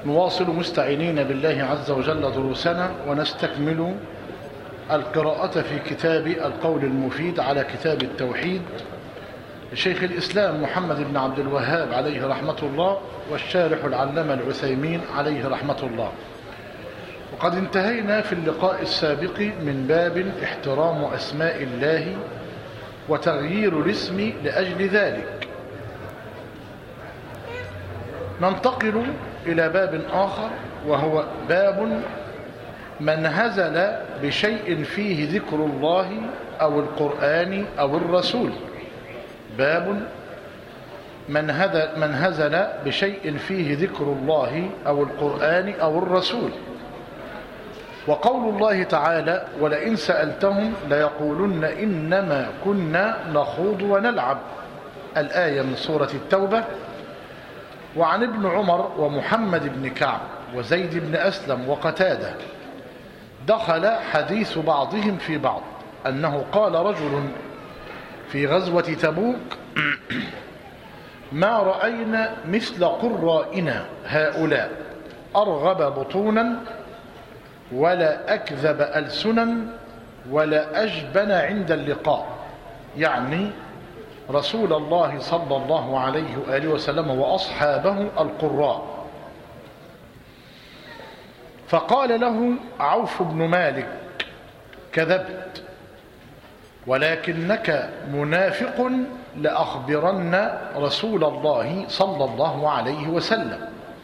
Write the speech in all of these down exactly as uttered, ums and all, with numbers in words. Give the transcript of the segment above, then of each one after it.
نواصل مستعينين بالله عز وجل دروسنا ونستكمل القراءة في كتاب القول المفيد على كتاب التوحيد لشيخ الإسلام محمد بن عبد الوهاب عليه رحمة الله والشارح العلامة العثيمين عليه رحمة الله. وقد انتهينا في اللقاء السابق من باب احترام أسماء الله وتغيير الاسم لأجل ذلك. ننتقل إلى باب آخر وهو باب من هزل بشيء فيه ذكر الله أو القرآن أو الرسول. باب من هزل, من هزل بشيء فيه ذكر الله أو القرآن أو الرسول. وقول الله تعالى: ولئن سألتهم ليقولن إنما كنا نخوض ونلعب، الآية من سورة التوبة. وعن ابن عمر ومحمد بن كعب وزيد بن أسلم وقتادة دخل حديث بعضهم في بعض أنه قال رجل في غزوة تبوك: ما رأينا مثل قرائنا هؤلاء أرغب بطونا ولا أكذب ألسنا ولا أجبن عند اللقاء، يعني رسول الله صلى الله عليه وآله وسلم وأصحابه القراء. فقال له عوف بن مالك: كذبت، ولكنك منافق لأخبرن رسول الله صلى الله عليه وسلم.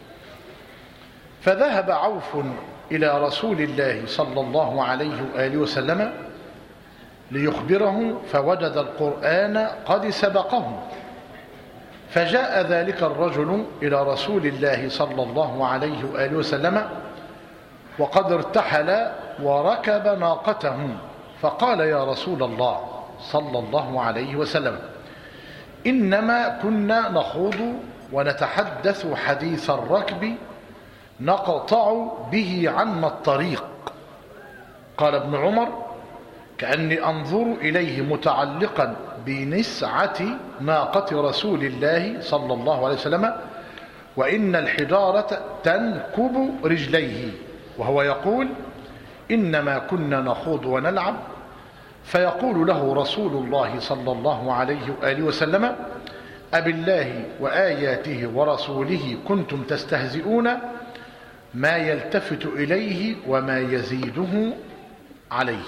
فذهب عوف إلى رسول الله صلى الله عليه وآله وسلم ليخبره، فوجد القرآن قد سبقه. فجاء ذلك الرجل إلى رسول الله صلى الله عليه وآله وسلم وقد ارتحل وركب ناقته، فقال: يا رسول الله صلى الله عليه وسلم، إنما كنا نخوض ونتحدث حديث الركب نقطع به عنا الطريق. قال ابن عمر: كأني أنظر إليه متعلقا بنسعة ناقة رسول الله صلى الله عليه وسلم وإن الحجارة تنكب رجليه، وهو يقول: إنما كنا نخوض ونلعب. فيقول له رسول الله صلى الله عليه وآله وسلم: أبالله وآياته ورسوله كنتم تستهزئون؟ ما يلتفت إليه وما يزيده عليه.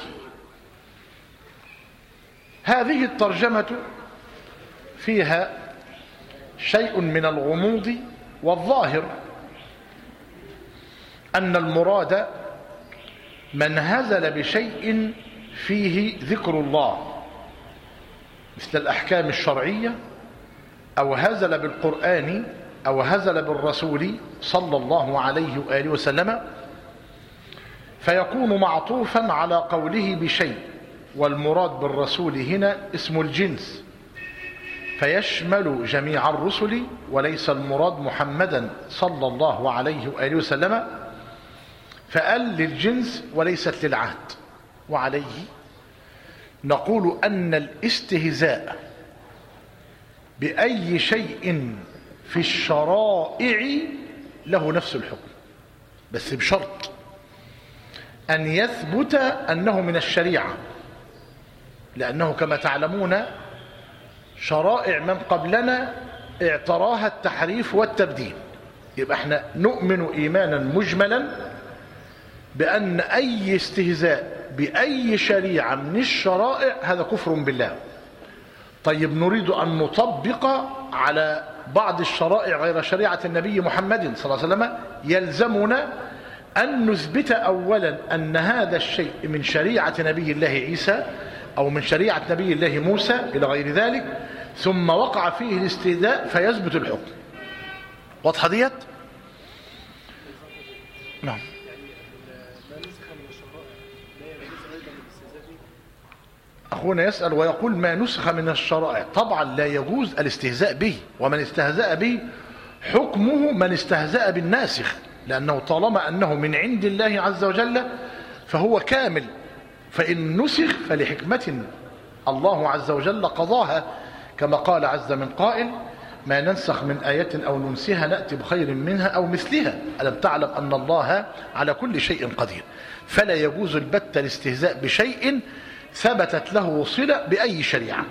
هذه الترجمة فيها شيء من الغموض، والظاهر أن المراد من هزل بشيء فيه ذكر الله مثل الأحكام الشرعية، أو هزل بالقرآن أو هزل بالرسول صلى الله عليه وآله وسلم، فيكون معطوفا على قوله بشيء، والمراد بالرسول هنا اسم الجنس فيشمل جميع الرسل، وليس المراد محمدا صلى الله عليه وآله وسلم، فقال للجنس وليست للعهد. وعليه نقول أن الاستهزاء بأي شيء في الشرائع له نفس الحكم، بس بشرط أن يثبت أنه من الشريعة، لأنه كما تعلمون شرائع من قبلنا اعتراها التحريف والتبديل. يبقى احنا نؤمن إيمانا مجملا بأن أي استهزاء بأي شريعة من الشرائع هذا كفر بالله. طيب، نريد أن نطبق على بعض الشرائع غير شريعة النبي محمد صلى الله عليه وسلم، يلزمنا أن نثبت أولا أن هذا الشيء من شريعة نبي الله عيسى أو من شريعة نبي الله موسى إلى غير ذلك، ثم وقع فيه الاستهزاء فيثبت الحكم. واضحة ديت؟ نعم. أخونا يسأل ويقول: ما نسخ من الشرائع. طبعا لا يجوز الاستهزاء به، ومن استهزأ به حكمه من استهزأ بالناسخ، لأنه طالما أنه من عند الله عز وجل فهو كامل، فإن نسخ فلحكمة الله عز وجل قضاها، كما قال عز من قائل: ما ننسخ من آية أو ننسها نأتي بخير منها أو مثلها. ألم تعلم أن الله على كل شيء قدير؟ فلا يجوز البت الاستهزاء بشيء ثبتت له صلة بأي شريعة.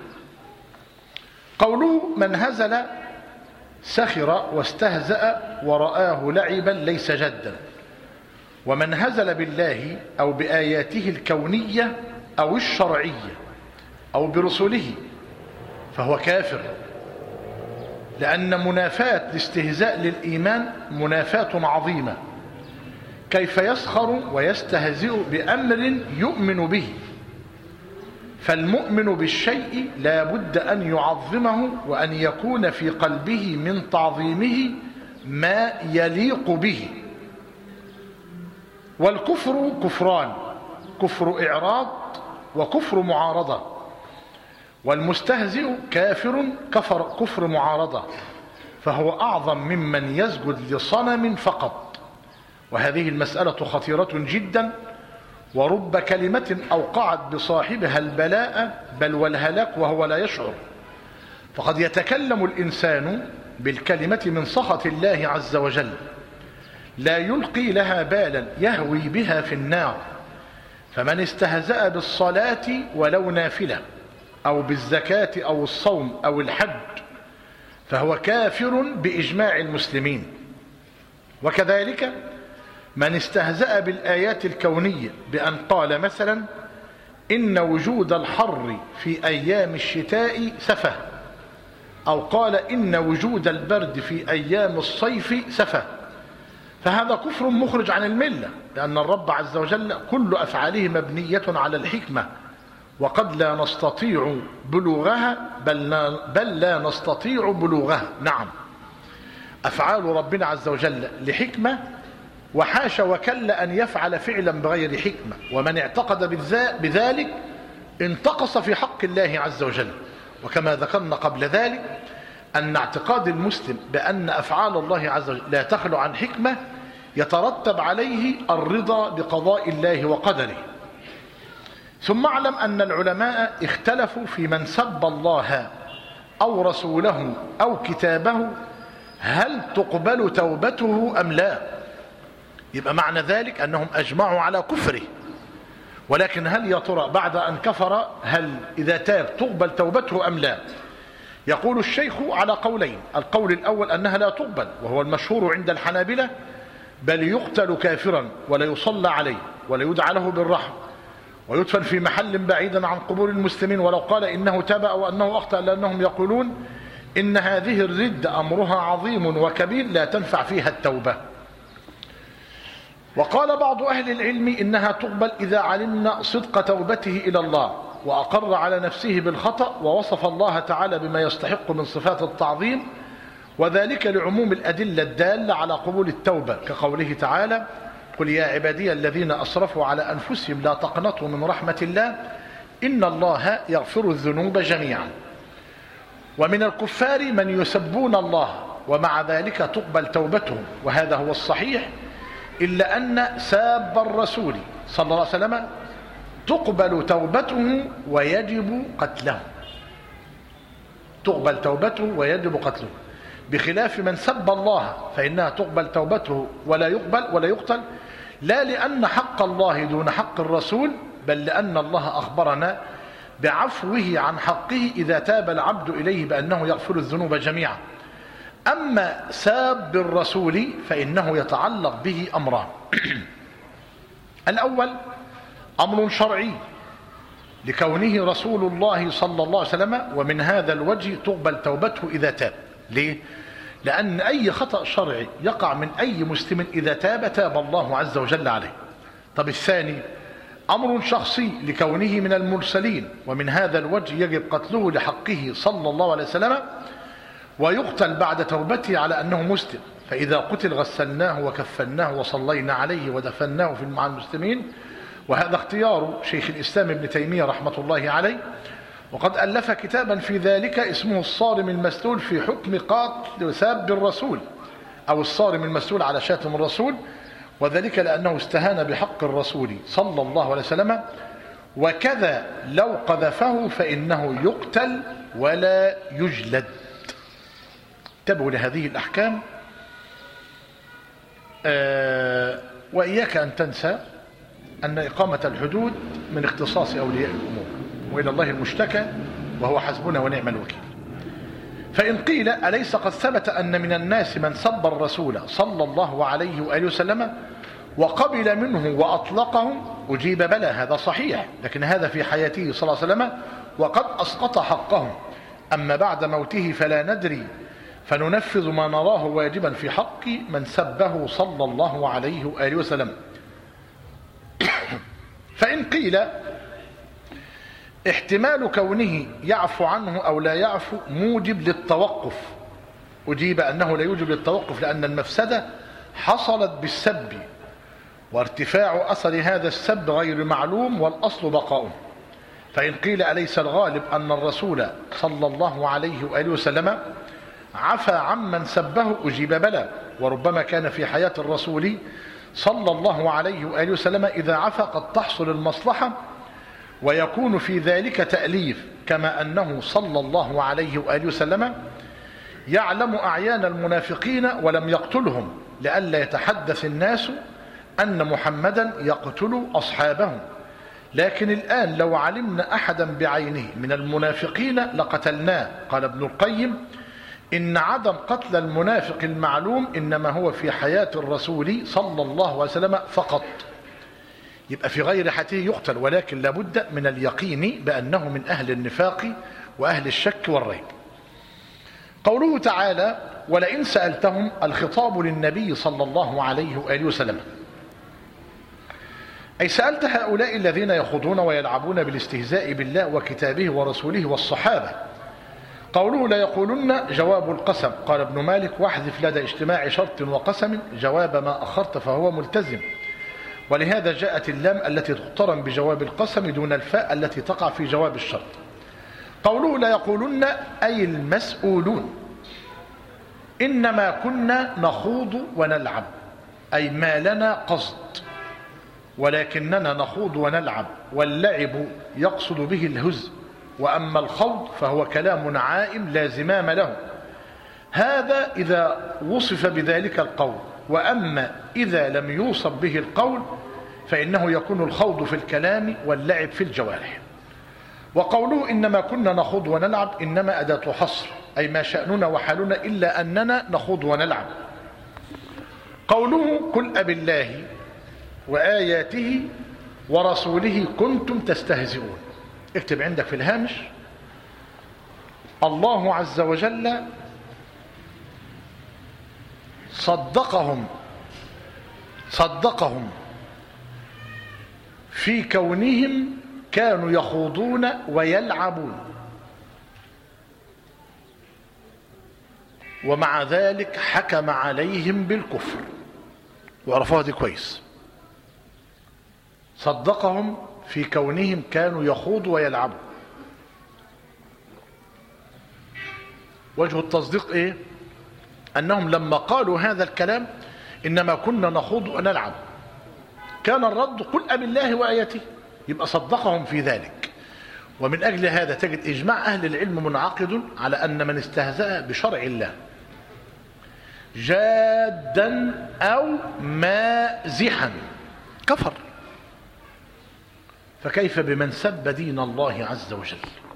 قوله من هزل سخر واستهزأ ورآه لعبا ليس جدا. ومن هزل بالله أو بآياته الكونية أو الشرعية أو برسله فهو كافر، لأن منافاة الاستهزاء للإيمان منافاة عظيمة. كيف يسخر ويستهزئ بأمر يؤمن به؟ فالمؤمن بالشيء لا بد أن يعظمه وأن يكون في قلبه من تعظيمه ما يليق به. والكفر كفران: كفر إعراض وكفر معارضة. والمستهزئ كافر كفر كفر معارضة، فهو أعظم ممن يسجد لصنم فقط. وهذه المسألة خطيرة جدا، ورب كلمة أوقعت بصاحبها البلاء بل والهلاك وهو لا يشعر. فقد يتكلم الإنسان بالكلمة من سخط الله عز وجل لا يلقي لها بالا يهوي بها في النار. فمن استهزأ بالصلاة ولو نافلة أو بالزكاة أو الصوم أو الحج فهو كافر بإجماع المسلمين. وكذلك من استهزأ بالآيات الكونية بأن قال مثلا إن وجود الحر في أيام الشتاء سفه، أو قال إن وجود البرد في أيام الصيف سفه، فهذا كفر مخرج عن الملة، لأن الرب عز وجل كل أفعاله مبنية على الحكمة، وقد لا نستطيع بلوغها بل لا, بل لا نستطيع بلوغها. نعم، أفعال ربنا عز وجل لحكمة، وحاش وكل أن يفعل فعلا بغير حكمة. ومن اعتقد بذلك انتقص في حق الله عز وجل. وكما ذكرنا قبل ذلك أن اعتقاد المسلم بأن أفعال الله عز وجل لا تخلو عن حكمة يترتب عليه الرضا بقضاء الله وقدره. ثم اعلم أن العلماء اختلفوا في من سب الله أو رسوله أو كتابه هل تقبل توبته أم لا. يبقى معنى ذلك أنهم أجمعوا على كفره، ولكن هل يا ترى بعد أن كفر هل إذا تاب تقبل توبته أم لا؟ يقول الشيخ على قولين: القول الأول أنها لا تقبل وهو المشهور عند الحنابلة، بل يقتل كافرا ولا يصلى عليه ولا يدعى له بالرحم ويدفن في محل بعيدا عن قبور المسلمين ولو قال إنه تاب أو أنه أخطأ، لأنهم يقولون إن هذه الردة أمرها عظيم وكبير لا تنفع فيها التوبة. وقال بعض أهل العلم إنها تقبل إذا علمنا صدق توبته إلى الله وأقر على نفسه بالخطأ ووصف الله تعالى بما يستحق من صفات التعظيم، وذلك لعموم الأدلة الدالة على قبول التوبة، كقوله تعالى: قل يا عبادي الذين أسرفوا على أنفسهم لا تقنطوا من رحمة الله إن الله يغفر الذنوب جميعا. ومن الكفار من يسبون الله ومع ذلك تقبل توبتهم، وهذا هو الصحيح، إلا أن ساب الرسول صلى الله عليه وسلم تقبل توبته ويجب قتله. تقبل توبته ويجب قتله، بخلاف من سب الله فإنها تقبل توبته ولا يقبل ولا يقتل، لا لأن حق الله دون حق الرسول، بل لأن الله أخبرنا بعفوه عن حقه إذا تاب العبد إليه بأنه يغفر الذنوب جميعا. أما ساب الرسول فإنه يتعلق به أمران: الأول أمر شرعي لكونه رسول الله صلى الله عليه وسلم، ومن هذا الوجه تقبل توبته إذا تاب. ليه؟ لأن أي خطأ شرعي يقع من أي مسلم إذا تاب تاب الله عز وجل عليه. طب الثاني أمر شخصي لكونه من المرسلين، ومن هذا الوجه يجب قتله لحقه صلى الله عليه وسلم، ويقتل بعد توبته على أنه مسلم، فإذا قتل غسلناه وكفناه وصلينا عليه ودفناه في مع المسلمين. وهذا اختيار شيخ الإسلام ابن تيمية رحمة الله عليه، وقد ألف كتابا في ذلك اسمه الصارم المسلول في حكم قاتل ساب الرسول، أو الصارم المسلول على شاتم الرسول، وذلك لأنه استهان بحق الرسول صلى الله عليه وسلم. وكذا لو قذفه فإنه يقتل ولا يجلد. انتبهوا لهذه الأحكام. آه وإياك أن تنسى أن إقامة الحدود من اختصاص أولياء الأمور، وإلى الله المشتكى وهو حسبنا ونعم الوكيل. فإن قيل أليس قد ثبت أن من الناس من سب الرسول صلى الله عليه وآله وسلم وقبل منه وأطلقه؟ أجيب بلى، هذا صحيح، لكن هذا في حياته صلى الله عليه وسلم وقد أسقط حقه. أما بعد موته فلا ندري، فننفذ ما نراه واجبا في حق من سبه صلى الله عليه وآله وسلم. فإن قيل احتمال كونه يعفو عنه أو لا يعفو موجب للتوقف، أجيب أنه لا يوجب للتوقف، لأن المفسدة حصلت بالسب، وارتفاع أثر هذا السب غير معلوم والأصل بقاؤه. فإن قيل أليس الغالب أن الرسول صلى الله عليه وآله وسلم عفى عمن سبه؟ أجيب بلى، وربما كان في حياة الرسول صلى الله عليه وآله وسلم إذا عفى قد تحصل المصلحة ويكون في ذلك تأليف، كما أنه صلى الله عليه وآله وسلم يعلم أعيان المنافقين ولم يقتلهم لئلا يتحدث الناس أن محمدا يقتل أصحابه. لكن الآن لو علمنا أحدا بعينه من المنافقين لقتلناه. قال ابن القيم إن عدم قتل المنافق المعلوم إنما هو في حياة الرسول صلى الله عليه وسلم فقط، يبقى في غير حياته يقتل، ولكن لابد من اليقين بأنه من أهل النفاق وأهل الشك والريب. قوله تعالى ولئن سألتهم، الخطاب للنبي صلى الله عليه وآله وسلم، أي سألت هؤلاء الذين يخوضون ويلعبون بالاستهزاء بالله وكتابه ورسوله والصحابة. قوله لا يقولن جواب القسم، قال ابن مالك واحذف لدى اجتماع شرط وقسم جواب ما أخرت فهو ملتزم، ولهذا جاءت اللام التي تقترن بجواب القسم دون الفاء التي تقع في جواب الشرط. قوله لا يقولن أي المسؤولون إنما كنا نخوض ونلعب، أي ما لنا قصد، ولكننا نخوض ونلعب، واللعب يقصد به الهزء، وأما الخوض فهو كلام عائم لا زمام له، هذا إذا وصف بذلك القول. وأما إذا لم يوصف به القول فإنه يكون الخوض في الكلام واللعب في الجوارح. وقوله إنما كنا نخوض ونلعب إنما أداة حصر، أي ما شأننا وحالنا إلا أننا نخوض ونلعب. قوله قل أبالله وآياته ورسوله كنتم تستهزئون، اكتب عندك في الهامش الله عز وجل صدقهم صدقهم في كونهم كانوا يخوضون ويلعبون، ومع ذلك حكم عليهم بالكفر. وعرفوها دي كويس، صدقهم في كونهم كانوا يخوضوا ويلعبوا. وجه التصديق ايه؟ انهم لما قالوا هذا الكلام انما كنا نخوض ونلعب كان الرد قل أبالله وآياته، يبقى صدقهم في ذلك. ومن أجل هذا تجد إجماع أهل العلم منعقد على أن من استهزأ بشرع الله جادا أو مازحا كفر، فكيف بمن سب دين الله عز وجل؟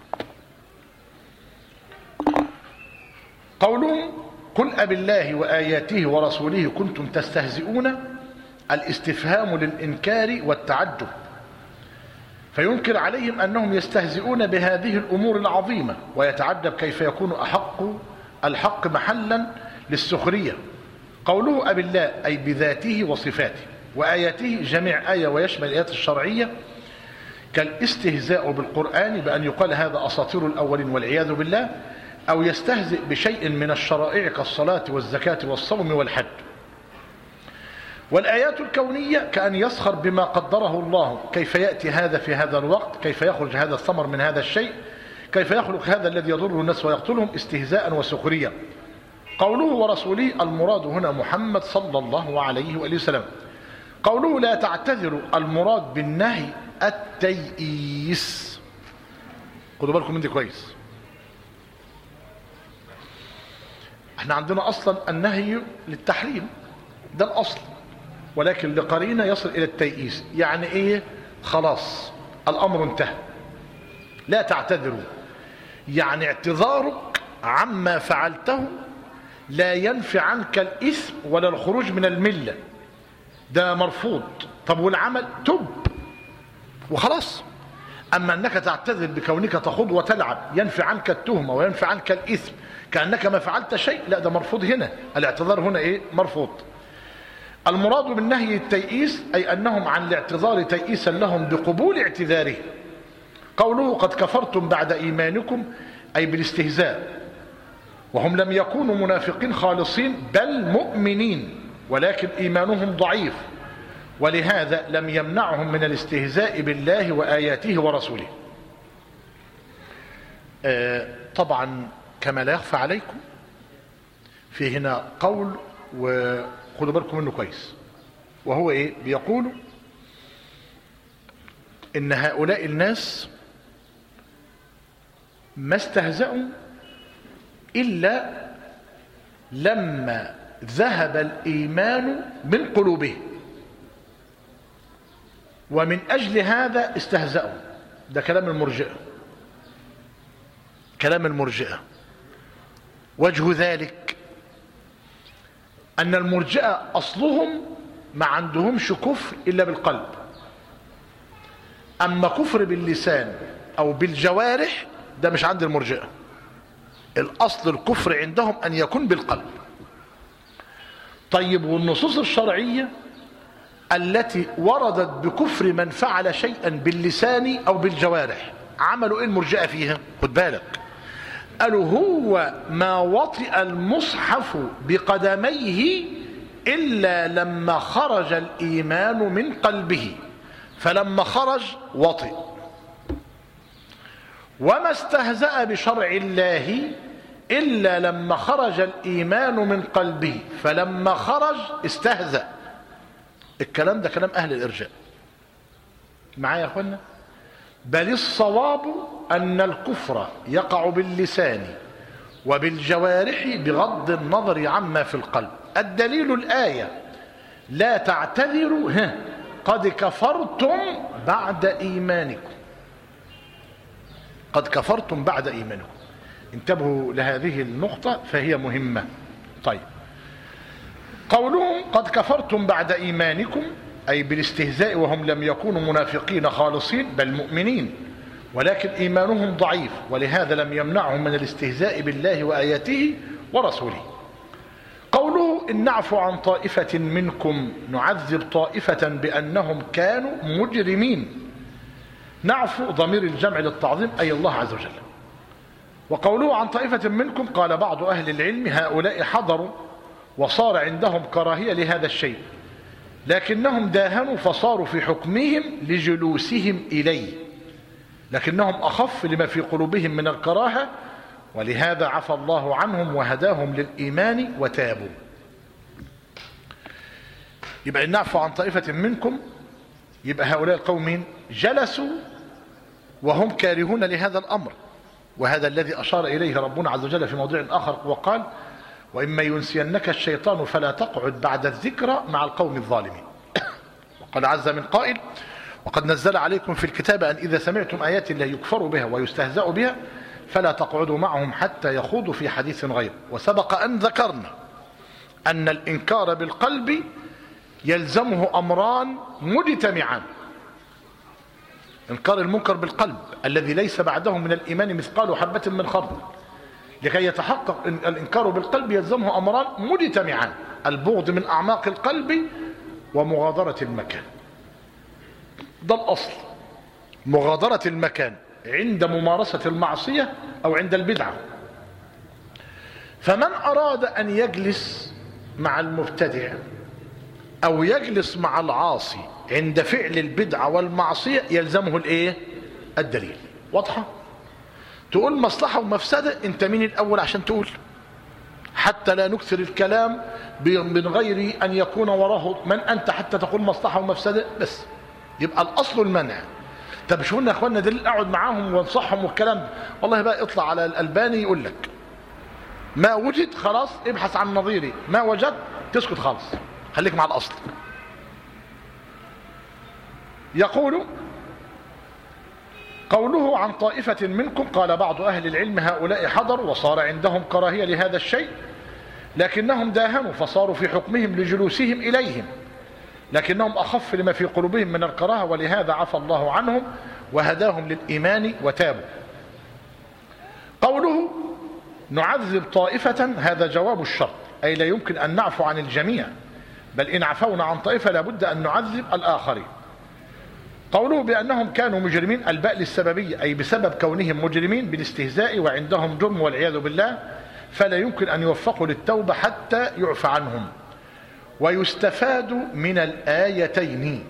قولهم قل أبالله وآياته ورسوله كنتم تستهزئون، الاستفهام للإنكار والتعجب، فينكر عليهم أنهم يستهزئون بهذه الأمور العظيمة، ويتعجب كيف يكون أحق الحق محلا للسخرية. قوله أبالله أي بذاته وصفاته، وآياته جميع آية ويشمل الآيات الشرعية، كالاستهزاء بالقرآن بأن يقال هذا أساطير الأولين والعياذ بالله، أو يستهزئ بشيء من الشرائع كالصلاة والزكاة والصوم والحج. والآيات الكونية كأن يسخر بما قدره الله، كيف يأتي هذا في هذا الوقت، كيف يخرج هذا الثمر من هذا الشيء، كيف يخلق هذا الذي يضر الناس ويقتلهم، استهزاء وسخرية. قوله ورسوله المراد هنا محمد صلى الله عليه وآله وسلم. قوله لا تعتذروا المراد بالنهي التيئيس، خدوا بالكم من دي كويس، احنا عندنا اصلا النهي للتحريم، ده الاصل، ولكن لقرينه يصل الى التيئيس. يعني ايه؟ خلاص الامر انتهى، لا تعتذروا. يعني اعتذارك عما فعلته لا ينفي عنك الاثم ولا الخروج من المله، ده مرفوض. طب والعمل؟ تب وخلاص. اما انك تعتذر بكونك تخوض وتلعب ينفي عنك التهمه وينفي عنك الاثم كانك ما فعلت شيء، لا، ده مرفوض. هنا الاعتذار هنا ايه؟ مرفوض. المراد بالنهي التيئيس اي انهم عن الاعتذار تيئيسا لهم بقبول اعتذاره. قوله قد كفرتم بعد ايمانكم اي بالاستهزاء، وهم لم يكونوا منافقين خالصين بل مؤمنين، ولكن ايمانهم ضعيف، ولهذا لم يمنعهم من الاستهزاء بالله وآياته ورسوله. آه طبعا كما لا يخفى عليكم في هنا قول، وخدوا بالكم منه كويس، وهو ايه؟ بيقولوا ان هؤلاء الناس ما استهزأوا إلا لما ذهب الإيمان من قلوبهم، ومن أجل هذا استهزأوا. ده كلام المرجئة، كلام المرجئة. وجه ذلك أن المرجئة أصلهم ما عندهمش كفر إلا بالقلب، أما كفر باللسان أو بالجوارح ده مش عند المرجئة. الأصل الكفر عندهم أن يكون بالقلب. طيب والنصوص الشرعية التي وردت بكفر من فعل شيئا باللسان أو بالجوارح عملوا إيه المرجئة فيها؟ خد بالك، قالوا هو ما وطئ المصحف بقدميه إلا لما خرج الإيمان من قلبه، فلما خرج وطئ. وما استهزأ بشرع الله إلا لما خرج الإيمان من قلبه، فلما خرج استهزأ. الكلام ده كلام أهل الإرجاء. معايا يا أخوانا؟ بل الصواب أن الكفر يقع باللسان وبالجوارح بغض النظر عما في القلب. الدليل الآية لا تعتذروا قد كفرتم بعد إيمانكم. قد كفرتم بعد إيمانكم. انتبهوا لهذه النقطة فهي مهمة. طيب، قولهم قد كفرتم بعد إيمانكم أي بالاستهزاء، وهم لم يكونوا منافقين خالصين بل مؤمنين، ولكن إيمانهم ضعيف، ولهذا لم يمنعهم من الاستهزاء بالله وآياته ورسوله. قوله إن نعفو عن طائفة منكم نعذب طائفة بأنهم كانوا مجرمين. نعفو ضمير الجمع للتعظيم أي الله عز وجل. وقوله عن طائفة منكم قال بعض أهل العلم هؤلاء حضروا وصار عندهم كراهية لهذا الشيء، لكنهم داهنوا فصاروا في حكمهم لجلوسهم إليه، لكنهم أخف لما في قلوبهم من الكراهة، ولهذا عفى الله عنهم وهداهم للإيمان وتابوا. يبقى نعفو عن طائفة منكم، يبقى هؤلاء القوم جلسوا وهم كارهون لهذا الأمر، وهذا الذي أشار إليه ربنا عز وجل في موضوع آخر وقال وإما ينسينك الشيطان فلا تقعد بعد الذكرى مع القوم الظالمين. وقال عز من قائل وقد نزل عليكم في الكتاب أن إذا سمعتم آيات الله يكفر بها ويستهزأ بها فلا تقعدوا معهم حتى يخوضوا في حديث غيره. وسبق أن ذكرنا أن الإنكار بالقلب يلزمه أمران مجتمعان: إنكار المنكر بالقلب الذي ليس بعده من الإيمان مثقال حبة من خردل. لكي يتحقق الإنكار بالقلب يلزمه أمران مجتمعان: البغض من أعماق القلب ومغادرة المكان. ده الأصل، مغادرة المكان عند ممارسة المعصية أو عند البدعة. فمن أراد أن يجلس مع المبتدع أو يجلس مع العاصي عند فعل البدعة والمعصية يلزمه الإيه؟ الدليل. واضحة؟ تقول مصلحة ومفسدة، أنت مين الأول عشان تقول؟ حتى لا نكثر الكلام من غير أن يكون وراه من أنت حتى تقول مصلحة ومفسدة بس. يبقى الأصل المنع. طب شو قلنا يا اخوانا دليل اقعد معاهم وانصحهم والكلام؟ والله بقى اطلع على الألباني يقول لك ما وجد خلاص ابحث عن نظيره، ما وجد تسكت خالص، خليك مع الأصل. يقول قوله عن طائفة منكم قال بعض أهل العلم هؤلاء حضروا وصار عندهم كراهية لهذا الشيء، لكنهم داهنوا فصاروا في حكمهم لجلوسهم إليهم، لكنهم أخف لما في قلوبهم من الكراهة، ولهذا عفى الله عنهم وهداهم للإيمان وتابوا. قوله نعذب طائفة هذا جواب الشرط، أي لا يمكن أن نعفو عن الجميع، بل إن عفونا عن طائفة لابد أن نعذب الآخرين. قوله بأنهم كانوا مجرمين الباء للسببية، أي بسبب كونهم مجرمين بالاستهزاء وعندهم جرم والعياذ بالله، فلا يمكن أن يوفقوا للتوبة حتى يعفى عنهم. ويستفاد من الآيتين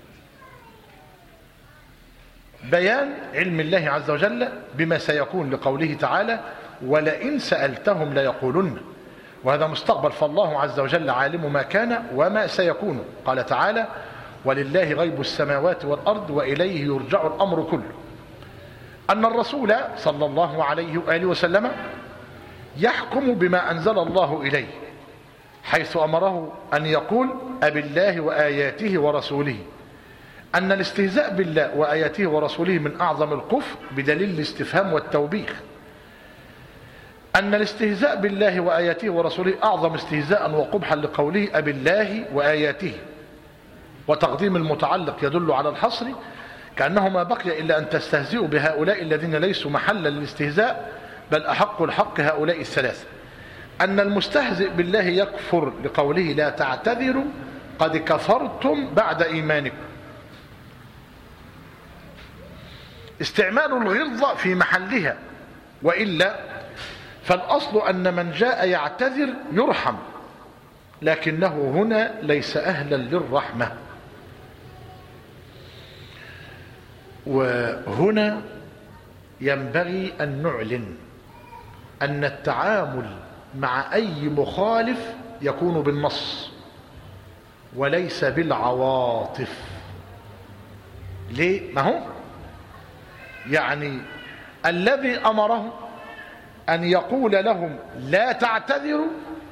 بيان علم الله عز وجل بما سيكون لقوله تعالى ولئن سألتهم ليقولن، وهذا مستقبل، فالله عز وجل عالم ما كان وما سيكون. قال تعالى ولله غيب السماوات والأرض وإليه يرجع الأمر كله. أن الرسول صلى الله عليه وآله وسلم يحكم بما أنزل الله إليه، حيث أمره أن يقول أبالله وآياته ورسوله، أن الاستهزاء بالله وآياته ورسوله من أعظم الكفر بدليل الاستفهام والتوبيخ. أن الاستهزاء بالله وآياته ورسوله أعظم استهزاء وقبحا لقوله أبالله وآياته، وتقديم المتعلق يدل على الحصر، كأنه ما بقي إلا أن تستهزئوا بهؤلاء الذين ليسوا محلا للاستهزاء، بل أحق الحق هؤلاء الثلاثة. أن المستهزئ بالله يكفر لقوله لا تعتذروا قد كفرتم بعد إيمانكم. استعمال الغلظة في محلها، وإلا فالأصل أن من جاء يعتذر يرحم، لكنه هنا ليس أهلا للرحمة. وهنا ينبغي أن نعلن أن التعامل مع أي مخالف يكون بالنص وليس بالعواطف. ليه؟ ما هو يعني الذي أمره أن يقول لهم لا تعتذروا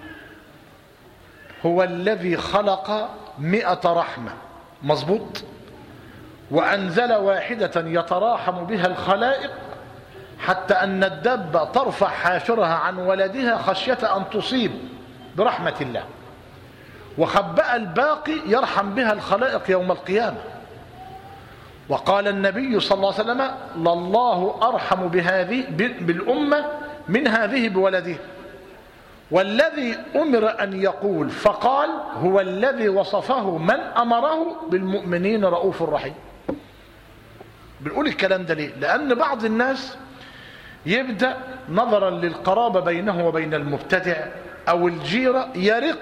هو الذي خلق مئة رحمة، مظبوط، وأنزل واحدة يتراحم بها الخلائق، حتى أن الدابة ترفع حافرها عن ولدها خشية أن تصيب برحمة الله، وخبأ الباقي يرحم بها الخلائق يوم القيامة. وقال النبي صلى الله عليه وسلم لله أرحم بهذه بالأمة من هذه بولده. والذي أمر أن يقول فقال هو الذي وصفه من أمره بالمؤمنين رؤوف رحيم. بنقول الكلام ده ليه؟ لأن بعض الناس يبدأ نظرا للقرابة بينه وبين المبتدع أو الجيرة يرق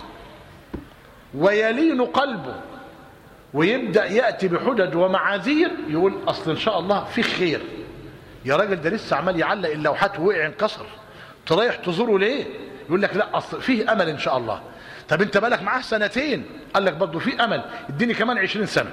ويلين قلبه، ويبدأ يأتي بحجج ومعاذير، يقول أصل إن شاء الله في خير. يا راجل ده لسه عمال يعلق اللوحات ووقع انكسر، تريح تزوره ليه؟ يقول لك لا أصل فيه أمل إن شاء الله. طب أنت بالك معاه سنتين، قال لك برضه فيه أمل، اديني كمان عشرين سنة.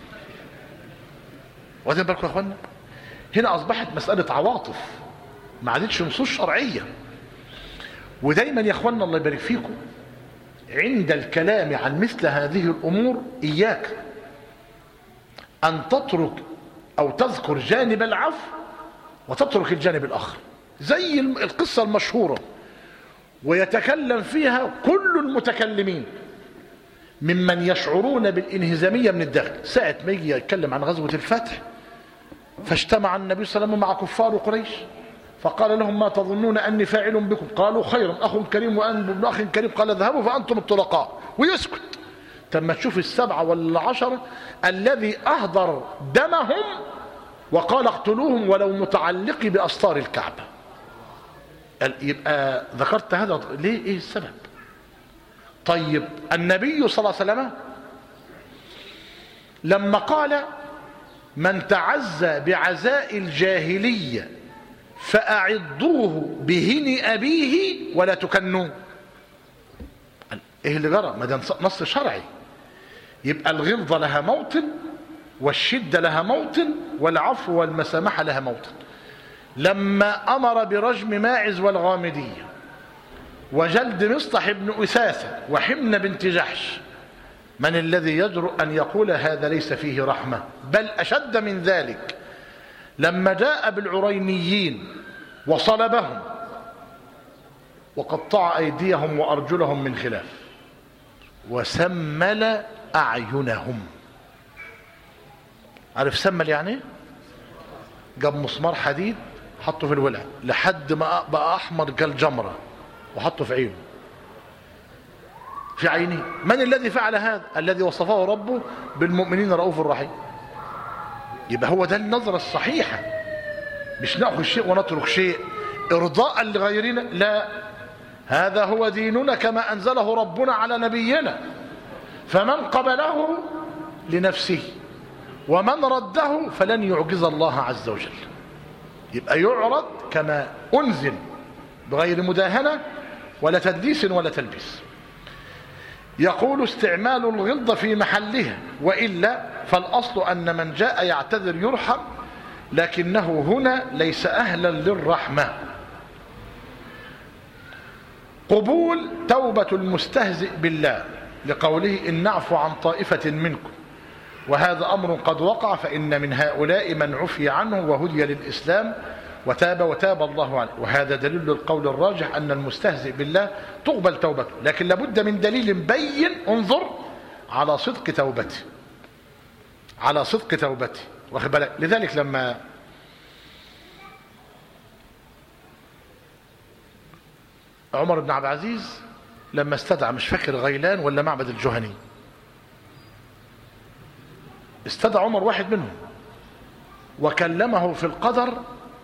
واخدين بالكم يا اخوانا؟ هنا أصبحت مسألة عواطف، ما عادتش نصوص شرعية. ودايما يا اخوانا الله يبارك فيكم عند الكلام عن مثل هذه الأمور إياك أن تترك أو تذكر جانب العفو وتترك الجانب الآخر، زي القصة المشهورة ويتكلم فيها كل المتكلمين ممن يشعرون بالانهزامية من الداخل. ساعة ما يجي يتكلم عن غزوة الفتح فاجتمع النبي صلى الله عليه وسلم مع كفار قريش فقال لهم ما تظنون أني فاعل بكم؟ قالوا خيرا، أخ كريم وأن ابن أخ كريم، قال اذهبوا فأنتم الطلقاء، ويسكت. تم تشوف السبعة والعشرة الذي أهدر دمهم وقال اقتلوهم ولو متعلقي بأسطار الكعبة. يبقى ذكرت هذا ليه؟ ايه السبب؟ طيب النبي صلى الله عليه وسلم لما قال من تعزى بعزاء الجاهلية فأعضوه بهن أبيه ولا تكنوه، ايه اللي جرى؟ ما ده نص شرعي. يبقى الغلظة لها موطن، والشدة لها موطن، والعفو والمسامحة لها موطن. لما أمر برجم ماعز والغامدية وجلد مصطح بن أساسة وحمن بنت جحش، من الذي يجرؤ أن يقول هذا ليس فيه رحمة؟ بل أشد من ذلك، لما جاء بالعرينيين وصلبهم وقطع أيديهم وأرجلهم من خلاف وسمل أعينهم. عارف سمل يعني؟ جاب مسمار حديد حطه في الولع لحد ما بقى أحمر كالجمرة وحطه في عينه، في عينه. من الذي فعل هذا؟ الذي وصفه ربه بالمؤمنين رؤوف رحيم. يبقى هو ده النظرة الصحيحة، مش نأخذ شيء ونترك شيء إرضاء لغيرنا، لا، هذا هو ديننا كما أنزله ربنا على نبينا، فمن قبله لنفسه ومن رده فلن يعجز الله عز وجل. يبقى يعرض كما أنزل بغير مداهنة ولا تدليس ولا تلبيس. يقول استعمال الغلظة في محلها، وإلا فالأصل أن من جاء يعتذر يرحم، لكنه هنا ليس أهلا للرحمة. قبول توبة المستهزئ بالله لقوله إن نعفو عن طائفة منكم، وهذا أمر قد وقع، فإن من هؤلاء من عفي عنه وهدي للإسلام وتاب وتاب الله عليه. وهذا دليل القول الراجح أن المستهزئ بالله تقبل توبته، لكن لابد من دليل بين انظر على صدق توبته، على صدق توبته، واخد بالك؟ لذلك لما عمر بن عبد العزيز لما استدعى، مش فاكر غيلان ولا معبد الجهني، استدعى عمر واحد منهم وكلمه في القدر،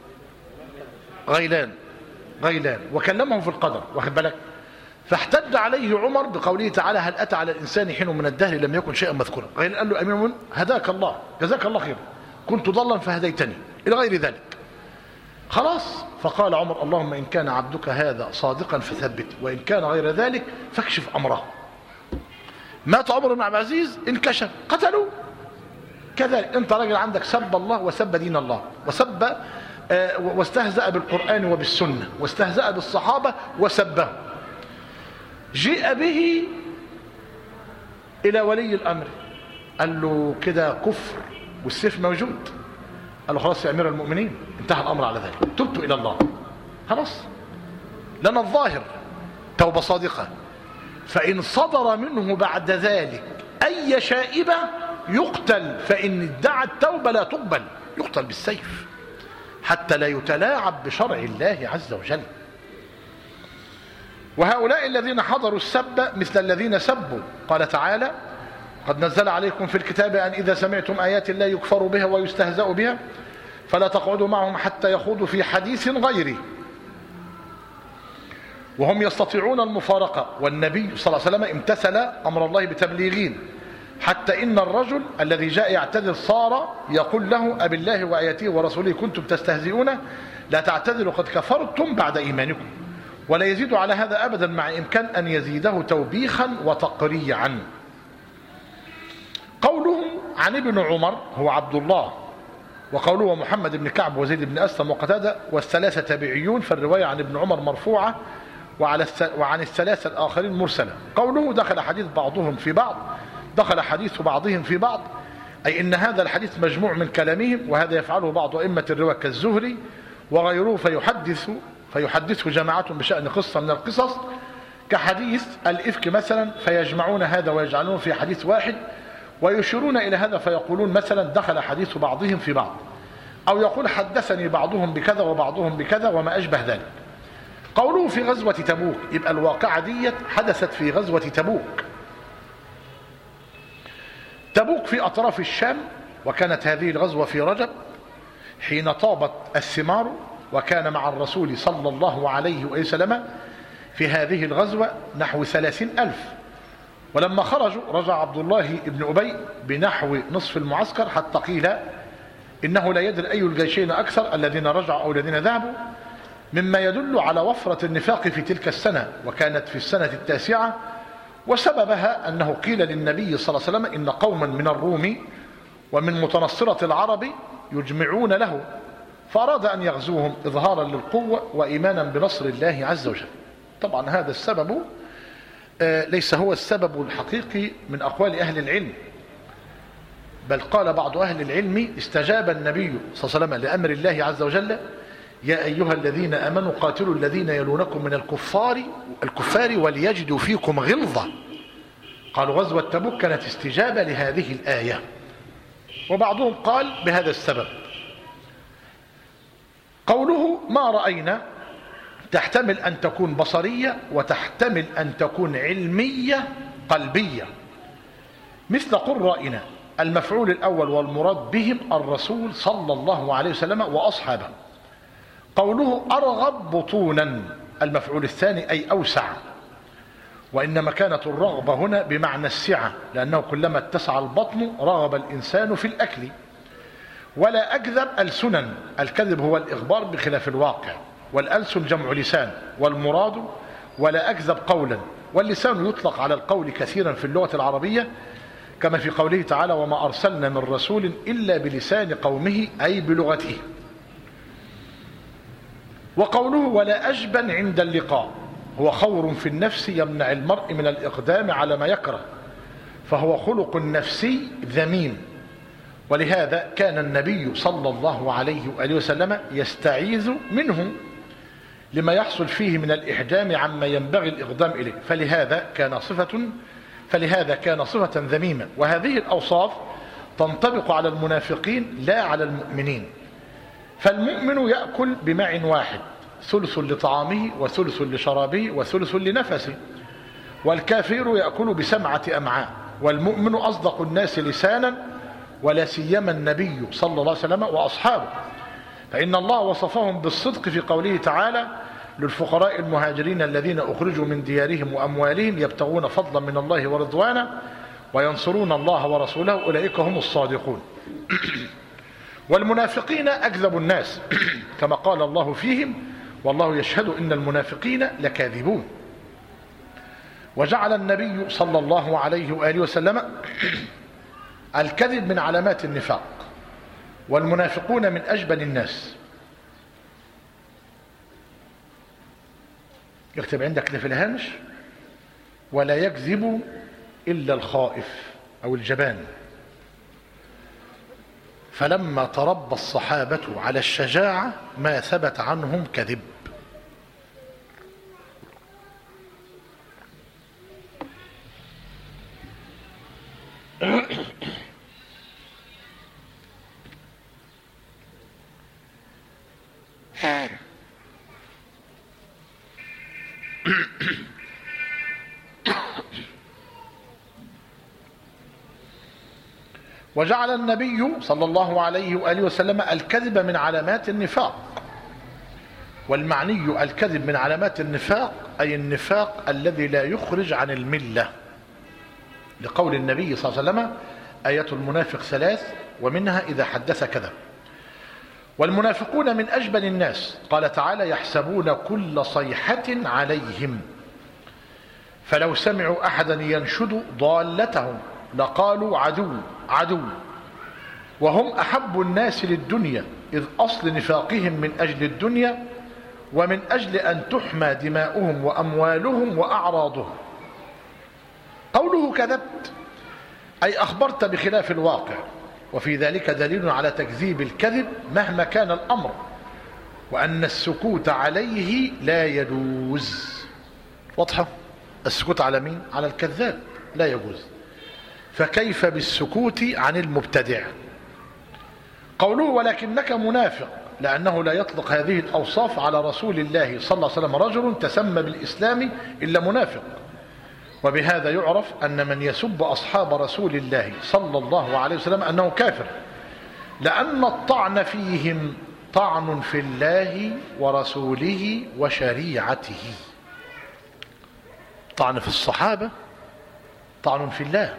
غيلان غيلان وكلمه في القدر، واخد بالك؟ فاحتج عليه عمر بقوله تعالى هل أتى على الإنسان حين من الدهر لم يكن شيئا مذكورا. غيلان قال له أمير المؤمنين هداك الله جزاك الله خير، كنت ضلا فهديتني، إلى غير ذلك. خلاص، فقال عمر اللهم إن كان عبدك هذا صادقا فثبت، وإن كان غير ذلك فاكشف أمره. مات عمر بن عبد العزيز، انكشف، قتلوا. كذلك انت راجل عندك سب الله وسب دين الله وسب آه واستهزأ بالقرآن وبالسنة واستهزأ بالصحابة وسبه، جيء به إلى ولي الأمر قال له كده كفر والسيف موجود، قال له خلاص يا أمير المؤمنين انتهى الأمر على ذلك، تبت إلى الله، خلاص لنا الظاهر توبة صادقة. فإن صدر منه بعد ذلك أي شائبة يقتل، فإن ادعى التوبة لا تقبل، يقتل بالسيف حتى لا يتلاعب بشرع الله عز وجل. وهؤلاء الذين حضروا السب مثل الذين سبوا، قال تعالى قد نزل عليكم في الكتاب أن إذا سمعتم آيات الله يكفر بها ويستهزأ بها فلا تقعدوا معهم حتى يخوضوا في حديث غيره وهم يستطيعون المفارقة. والنبي صلى الله عليه وسلم امتثل أمر الله بتبليغين، حتى إن الرجل الذي جاء يعتذر صار يقول له أبي الله وآياته ورسوله كنتم تستهزئون لا تعتذروا قد كفرتم بعد إيمانكم. ولا يزيد على هذا أبدا، مع إمكان أن يزيده توبيخا وتقريعا. قوله عن ابن عمر هو عبد الله، وقوله محمد بن كعب وزيد بن أسلم وقتادة والثلاثة تابعيون، فالرواية عن ابن عمر مرفوعة وعلى وعن الثلاثة الآخرين مرسلة. قوله دخل حديث بعضهم في بعض، دخل حديث بعضهم في بعض، أي إن هذا الحديث مجموع من كلامهم، وهذا يفعله بعض أئمة الرواية كالزهري وغيره، فيحدث فيحدثه جماعة بشأن قصة من القصص كحديث الإفك مثلا، فيجمعون هذا ويجعلون في حديث واحد، ويشيرون إلى هذا فيقولون مثلا دخل حديث بعضهم في بعض، أو يقول حدثني بعضهم بكذا وبعضهم بكذا وما أشبه ذلك. قوله في غزوة تبوك، يبقى الواقعة ديت حدثت في غزوة تبوك. تبوك في أطراف الشام، وكانت هذه الغزوة في رجب حين طابت الثمار، وكان مع الرسول صلى الله عليه وسلم في هذه الغزوة نحو ثلاثين ألف. ولما خرجوا رجع عبد الله بن أبي بنحو نصف المعسكر، حتى قيل إنه لا يدري أي الجيشين أكثر الذين رجعوا أو الذين ذهبوا، مما يدل على وفرة النفاق في تلك السنة، وكانت في السنة التاسعة. وسببها أنه قيل للنبي صلى الله عليه وسلم إن قوما من الروم ومن متنصرة العرب يجمعون له، فأراد أن يغزوهم إظهارا للقوة وإيمانا بنصر الله عز وجل. طبعا هذا السبب ليس هو السبب الحقيقي من أقوال أهل العلم، بل قال بعض أهل العلم استجاب النبي صلى الله عليه وسلم لأمر الله عز وجل: يا أيها الذين آمنوا قاتلوا الذين يلونكم من الكفار الكفار وليجدوا فيكم غلظة. قالوا غزوة تبوك كانت استجابة لهذه الآية، وبعضهم قال بهذا السبب. قوله ما رأينا تحتمل أن تكون بصرية وتحتمل أن تكون علمية قلبية، مثل قل رأينا. المفعول الأول والمراد بهم الرسول صلى الله عليه وسلم وأصحابه. قوله أرغب بطونا، المفعول الثاني أي أوسع، وإنما كانت الرغبة هنا بمعنى السعة، لأنه كلما اتسع البطن رغب الإنسان في الأكل. ولا أكذب ألسنا، الكذب هو الإخبار بخلاف الواقع، والألسن جمع لسان، والمراد ولا أكذب قولا. واللسان يطلق على القول كثيرا في اللغة العربية، كما في قوله تعالى: وما أرسلنا من رسول إلا بلسان قومه، أي بلغته. وقوله ولا أجبن عند اللقاء، هو خور في النفس يمنع المرء من الإقدام على ما يكره، فهو خلق نفسي ذميم. ولهذا كان النبي صلى الله عليه وآله وسلم يستعيذ منه لما يحصل فيه من الإحجام عما ينبغي الإقدام إليه، فلهذا كان صفة فلهذا كان صفة ذميمة. وهذه الأوصاف تنطبق على المنافقين لا على المؤمنين. فالمؤمن يأكل بماء واحد، ثلث لطعامه وثلث لشرابه وثلث لنفسه، والكافر يأكل بسبعة أمعاء. والمؤمن أصدق الناس لسانا، ولا سيما النبي صلى الله عليه وسلم وأصحابه، فإن الله وصفهم بالصدق في قوله تعالى: للفقراء المهاجرين الذين أخرجوا من ديارهم وأموالهم يبتغون فضلا من الله ورضوانا وينصرون الله ورسوله أولئك هم الصادقون. والمنافقين أكذب الناس كما قال الله فيهم: والله يشهد إن المنافقين لكاذبون. وجعل النبي صلى الله عليه وآله وسلم الكذب من علامات النفاق، والمنافقون من أجبن الناس. يكتب عندك في الهامش: ولا يكذب إلا الخائف أو الجبان. فلما تربى الصحابة على الشجاعة ما ثبت عنهم كذب. وجعل النبي صلى الله عليه وآله وسلم الكذب من علامات النفاق. والمعني الكذب من علامات النفاق أي النفاق الذي لا يخرج عن الملة، لقول النبي صلى الله عليه وسلم: آية المنافق ثلاث ومنها إذا حدث كذب. والمنافقون من أجبن الناس، قال تعالى: يحسبون كل صيحة عليهم، فلو سمعوا أحدا ينشد ضالتهم لقالوا عدو عدو، وهم أحب الناس للدنيا، إذ أصل نفاقهم من أجل الدنيا ومن أجل أن تحمى دماؤهم وأموالهم وأعراضهم. قوله كذبت أي أخبرت بخلاف الواقع، وفي ذلك دليل على تكذيب الكذب مهما كان الأمر، وأن السكوت عليه لا يجوز. واضحة؟ السكوت على مين؟ على الكذاب لا يجوز، فكيف بالسكوت عن المبتدع؟ قوله ولكنك منافق، لأنه لا يطلق هذه الأوصاف على رسول الله صلى الله عليه وسلم رجل تسمى بالإسلام إلا منافق. وبهذا يعرف أن من يسب أصحاب رسول الله صلى الله عليه وسلم أنه كافر، لأن الطعن فيهم طعن في الله ورسوله وشريعته. طعن في الصحابة طعن في الله،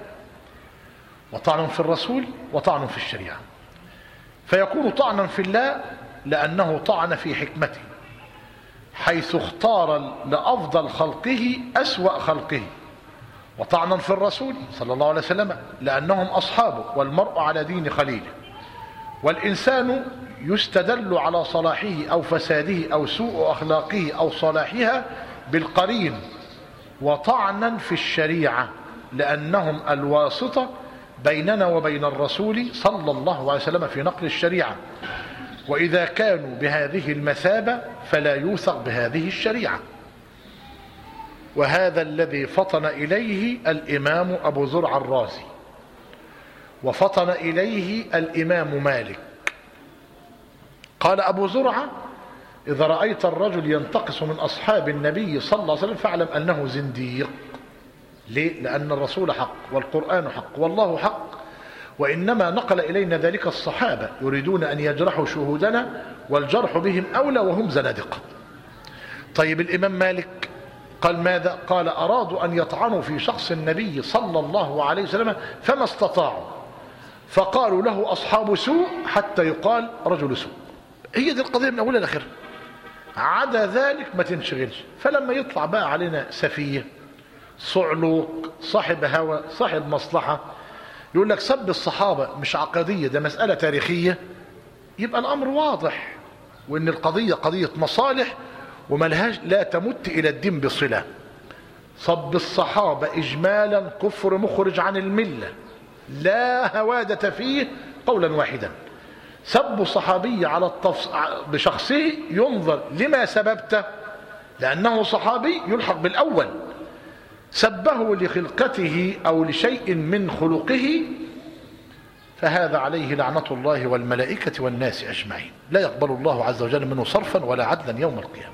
وطعن في الرسول، وطعن في الشريعة. فيكون طعنا في الله لأنه طعن في حكمته، حيث اختار لأفضل خلقه أسوأ خلقه، وطعنا في الرسول صلى الله عليه وسلم لأنهم أصحابه، والمرء على دين خليله. والإنسان يستدل على صلاحه أو فساده أو سوء أخلاقه أو صلاحها بالقرين وطعنا في الشريعة، لأنهم الواسطة بيننا وبين الرسول صلى الله عليه وسلم في نقل الشريعة، وإذا كانوا بهذه المثابة فلا يوثق بهذه الشريعة. وهذا الذي فطن إليه الإمام أبو زرع الرازي، وفطن إليه الإمام مالك. قال أبو زرعة: إذا رأيت الرجل ينتقص من أصحاب النبي صلى الله عليه وسلم فاعلم أنه زنديق. ليه؟ لأن الرسول حق والقرآن حق والله حق، وإنما نقل إلينا ذلك الصحابة يريدون أن يجرحوا شهودنا، والجرح بهم أولى وهم زنادقة. طيب الإمام مالك قال ماذا؟ قال: أرادوا أن يطعنوا في شخص النبي صلى الله عليه وسلم فما استطاعوا، فقالوا له أصحاب سوء حتى يقال رجل سوء. هي دي القضية من أولها لآخرها، عدا ذلك ما تنشغلش. فلما يطلع بقى علينا سفيه، صعلوك، صاحب هوى، صاحب مصلحة، يقول لك سب الصحابة مش عقدية، ده مسألة تاريخية، يبقى الأمر واضح، وإن القضية قضية مصالح وملهاش لا تمت إلى الدين بصلة. صب الصحابة إجمالا كفر مخرج عن الملة لا هوادة فيه قولا واحدا. سب صحابي على التفص... بشخصه ينظر لما سببته، لأنه صحابي يلحق بالأول. سبه لخلقته أو لشيء من خلقه فهذا عليه لعنة الله والملائكة والناس أجمعين، لا يقبل الله عز وجل منه صرفا ولا عدلا يوم القيامة.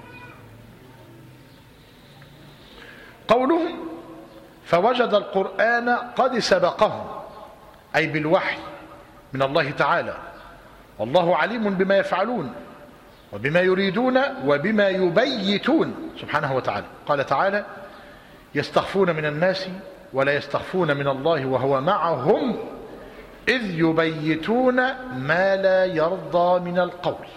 قولهم: فوجد القرآن قد سبقهم، أي بالوحي من الله تعالى، والله عليم بما يفعلون وبما يريدون وبما يبيتون سبحانه وتعالى. قال تعالى: يستخفون من الناس ولا يستخفون من الله وهو معهم إذ يبيتون ما لا يرضى من القول.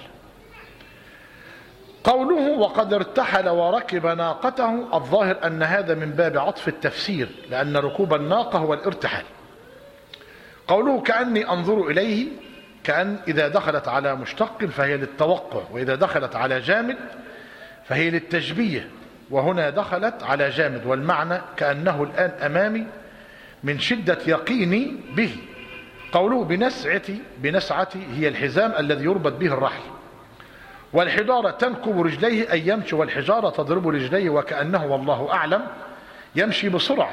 قوله: وقد ارتحل وركب ناقته، الظاهر أن هذا من باب عطف التفسير، لأن ركوب الناقة هو الارتحال. قوله: كأني أنظر إليه، كأن إذا دخلت على مشتق فهي للتوقع، وإذا دخلت على جامد فهي للتشبيه، وهنا دخلت على جامد، والمعنى كأنه الآن أمامي من شدة يقيني به. قوله: بنسعتي، بنسعتي هي الحزام الذي يربط به الرحل، والحجارة تنكب رجليه أي يمشي، والحجارة تضرب رجليه، وكأنه والله أعلم يمشي بسرعة،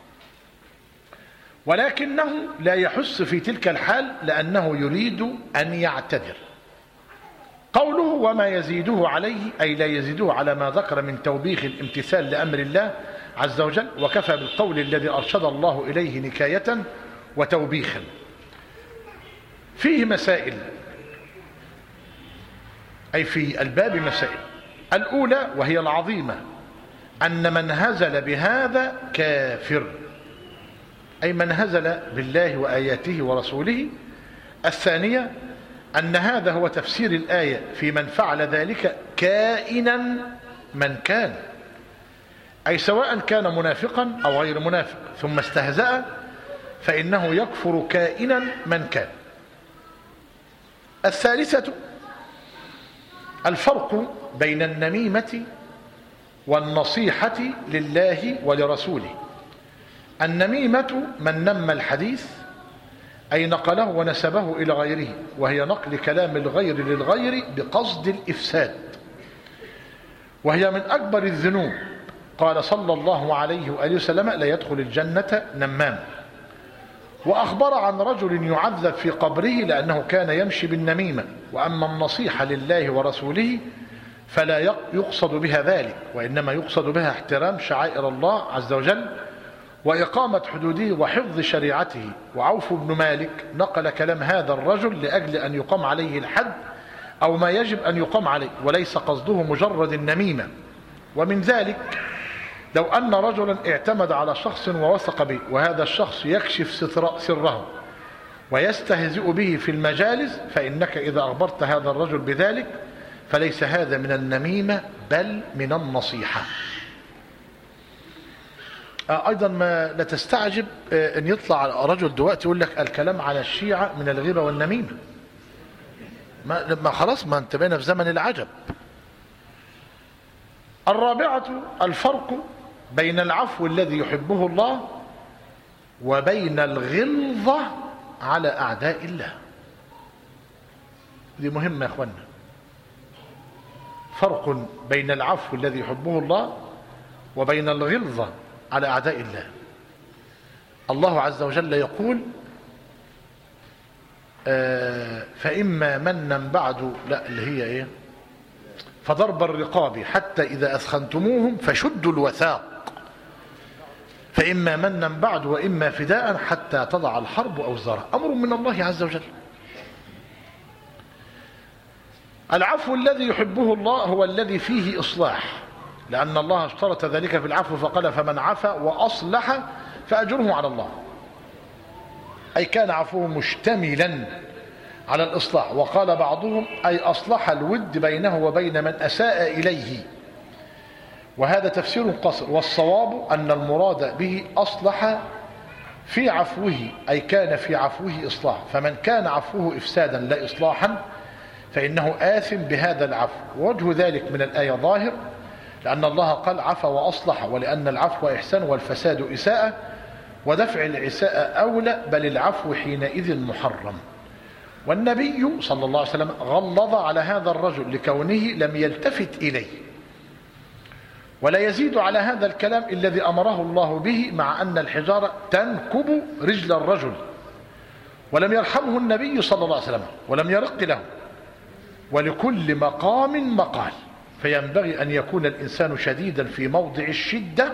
ولكنه لا يحس في تلك الحال لأنه يريد أن يعتذر. قوله: وما يزيده عليه، أي لا يزيده على ما ذكر من توبيخ الامتثال لأمر الله عز وجل، وكفى بالقول الذي أرشد الله إليه نكاية وتوبيخا. فيه مسائل، أي في الباب مسائل. الأولى وهي العظيمة: أن من هزل بهذا كافر، أي من هزل بالله وآياته ورسوله. الثانية أن هذا هو تفسير الآية في من فعل ذلك كائنا من كان، أي سواء كان منافقا أو غير منافق ثم استهزأ فإنه يكفر كائنا من كان. الثالثة الفرق بين النميمة والنصيحة لله ولرسوله. النميمة من نم الحديث، أي نقله ونسبه إلى غيره، وهي نقل كلام الغير للغير بقصد الإفساد، وهي من أكبر الذنوب. قال صلى الله عليه وآله وسلم: لا يدخل الجنة نمام. وأخبر عن رجل يعذب في قبره لأنه كان يمشي بالنميمة. وأما النصيحة لله ورسوله فلا يقصد بها ذلك، وإنما يقصد بها احترام شعائر الله عز وجل وإقامة حدوده وحفظ شريعته. وعوف بن مالك نقل كلام هذا الرجل لأجل أن يقام عليه الحد أو ما يجب أن يقام عليه، وليس قصده مجرد النميمة. ومن ذلك لو أن رجلا اعتمد على شخص ووثق به، وهذا الشخص يكشف سره ويستهزئ به في المجالس، فإنك إذا أخبرت هذا الرجل بذلك فليس هذا من النميمة بل من النصيحة. أيضا ما لا تستعجب أن يطلع رجل دلوقتي يقول لك الكلام على الشيعة من الغيبة والنميمة. ما خلاص، ما انتبهنا في زمن العجب. الرابعة الفرق بين العفو الذي يحبه الله وبين الغلظة على أعداء الله. دي مهمة يا أخوانا. فرق بين العفو الذي يحبه الله وبين الغلظة على أعداء الله. الله عز وجل يقول آه فإما منا بعد، لا اللي هي إيه، فضرب الرقاب حتى إذا أثخنتموهم فشدوا الوثاق، فإما منا بعد وإما فداء حتى تضع الحرب أوزارها. أمر من الله عز وجل. العفو الذي يحبه الله هو الذي فيه إصلاح، لأن الله اشترط ذلك في العفو فقال فمن عفا وأصلح فأجره على الله، أي كان عفوه مشتملا على الإصلاح. وقال بعضهم أي أصلح الود بينه وبين من أساء إليه، وهذا تفسير قصر، والصواب أن المراد به أصلح في عفوه، أي كان في عفوه إصلاح. فمن كان عفوه إفسادا لا إصلاحا فإنه آثم بهذا العفو. ووجه ذلك من الآية ظاهر، لأن الله قال عفا وأصلح، ولأن العفو إحسان والفساد إساءة، ودفع الإساءة أولى، بل العفو حينئذ محرم. والنبي صلى الله عليه وسلم غلظ على هذا الرجل لكونه لم يلتفت إليه، ولا يزيد على هذا الكلام الذي أمره الله به، مع أن الحجارة تنكب رجل الرجل، ولم يرحمه النبي صلى الله عليه وسلم ولم يرق له. ولكل مقام مقال، فينبغي أن يكون الإنسان شديدا في موضع الشدة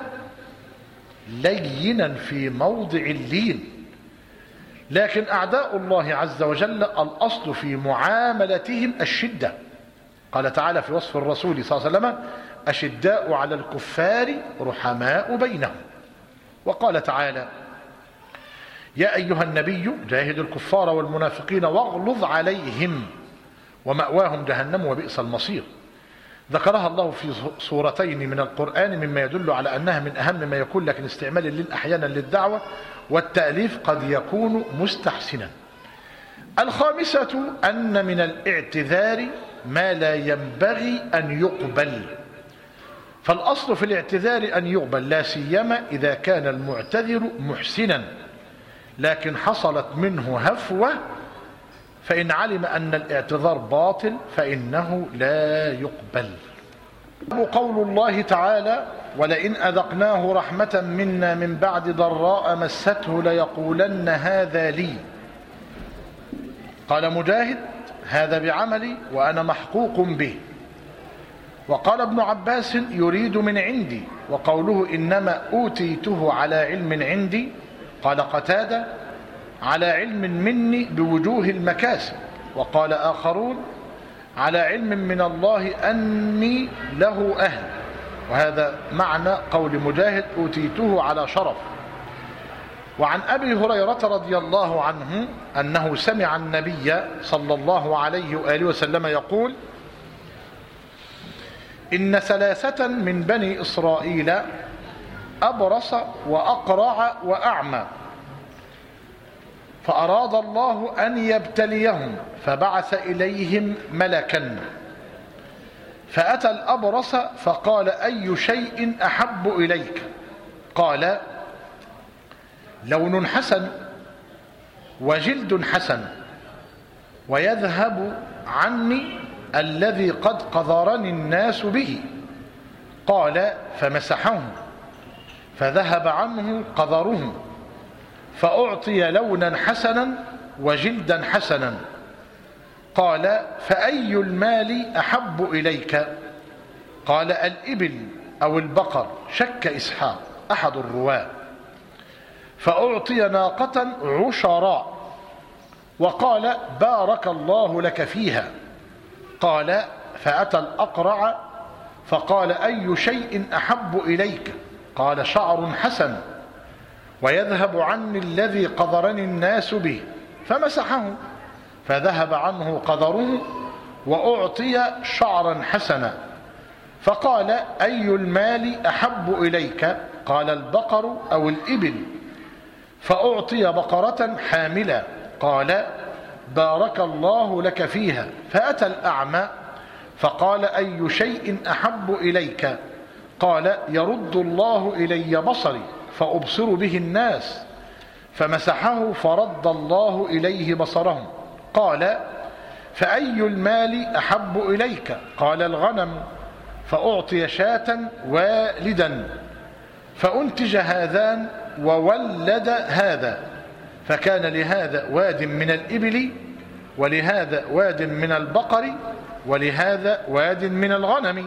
لينا في موضع اللين. لكن أعداء الله عز وجل الأصل في معاملتهم الشدة. قال تعالى في وصف الرسول صلى الله عليه وسلم أشداء على الكفار رحماء بينهم. وقال تعالى يا أيها النبي جاهد الكفار والمنافقين واغلظ عليهم ومأواهم جهنم وبئس المصير. ذكرها الله في سورتين من القرآن مما يدل على أنها من أهم ما يكون، لكن استعمال اللين أحيانا للدعوة والتأليف قد يكون مستحسنا. الخامسة أن من الاعتذار ما لا ينبغي أن يقبل، فالأصل في الاعتذار أن يقبل، لا سيما إذا كان المعتذر محسنا، لكن حصلت منه هفوة، فإن علم أن الاعتذار باطل فإنه لا يقبل. قول الله تعالى ولئن أذقناه رحمة منا من بعد ضراء مسته ليقولن هذا لي. قال مجاهد هذا بعملي وأنا محقوق به. وقال ابن عباس يريد من عندي، وقوله إنما أوتيته على علم عندي. قال قتادة على علم مني بوجوه المكاسب. وقال آخرون على علم من الله أني له أهل. وهذا معنى قول مجاهد أوتيته على شرف. وعن أبي هريرة رضي الله عنه أنه سمع النبي صلى الله عليه وآله وسلم يقول إن ثلاثة من بني إسرائيل أبرص وأقرع وأعمى، فأراد الله أن يبتليهم فبعث إليهم ملكا، فأتى الأبرص فقال أي شيء أحب إليك؟ قال لون حسن وجلد حسن ويذهب عني الذي قد قذرني الناس به. قال فمسحه فذهب عنه قذره، فأعطي لونا حسنا وجلدا حسنا. قال فأي المال أحب إليك؟ قال الإبل أو البقر، شك إسحاق أحد الرواة. فأعطي ناقة عشراء، وقال بارك الله لك فيها. قال فأتى الأقرع فقال أي شيء أحب إليك؟ قال شعر حسن ويذهب عني الذي قذرني الناس به، فمسحه فذهب عنه قذره وأعطي شعرا حسنا. فقال أي المال أحب إليك؟ قال البقر أو الإبل، فأعطي بقرة حاملة. قال بارك الله لك فيها. فأتى الأعمى فقال أي شيء أحب إليك؟ قال يرد الله إلي بصري فأبصر به الناس، فمسحه فرد الله إليه بصرهم. قال فأي المال أحب إليك؟ قال الغنم، فأعطي شاة والدا، فأنتج هذان وولد هذا، فكان لهذا واد من الإبل، ولهذا واد من البقر، ولهذا واد من الغنم.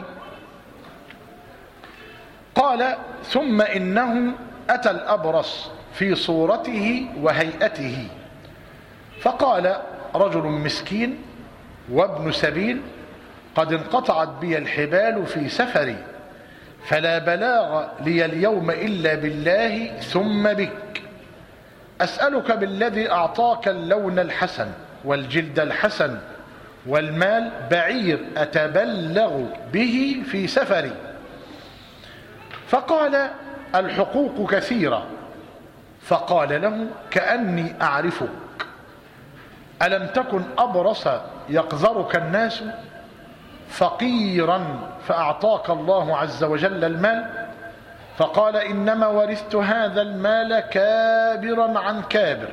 قال ثم إنه أتى الأبرص في صورته وهيئته، فقال رجل مسكين وابن سبيل قد انقطعت بي الحبال في سفري، فلا بلاغ لي اليوم إلا بالله ثم بك، أسألك بالذي أعطاك اللون الحسن والجلد الحسن والمال بعير أتبلغ به في سفري. فقال الحقوق كثيرة. فقال له كأني أعرفك، ألم تكن أبرص يقذرك الناس فقيرا فأعطاك الله عز وجل المال؟ فقال إنما ورثت هذا المال كابرا عن كابر.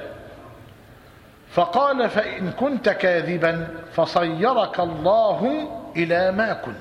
فقال فإن كنت كاذبا فصيرك الله إلى ما كنت.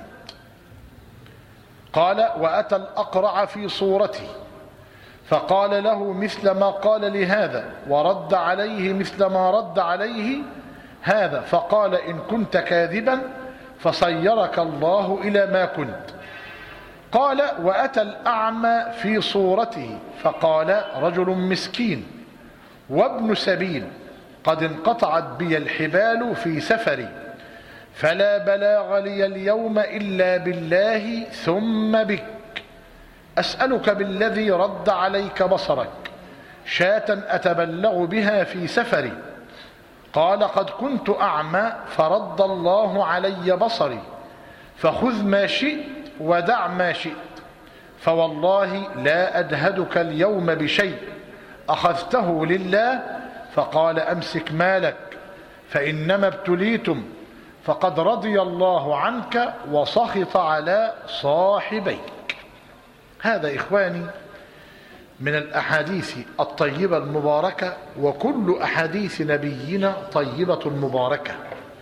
قال وأتى الأقرع في صورته فقال له مثل ما قال لهذا، ورد عليه مثل ما رد عليه هذا، فقال إن كنت كاذبا فصيرك الله إلى ما كنت. قال وأتى الأعمى في صورته فقال رجل مسكين وابن سبيل قد انقطعت بي الحبال في سفري، فلا بلاغ لي اليوم إلا بالله ثم بك، أسألك بالذي رد عليك بصرك شاة أتبلغ بها في سفري. قال قد كنت أعمى فرد الله علي بصري، فخذ ما شئت ودع ما شئت، فوالله لا أجهدك اليوم بشيء أخذته لله. فقال أمسك مالك فإنما ابتليتم، فقد رضي الله عنك وسخط على صاحبيك. هذا إخواني من الأحاديث الطيبة المباركة، وكل أحاديث نبينا طيبة مباركة.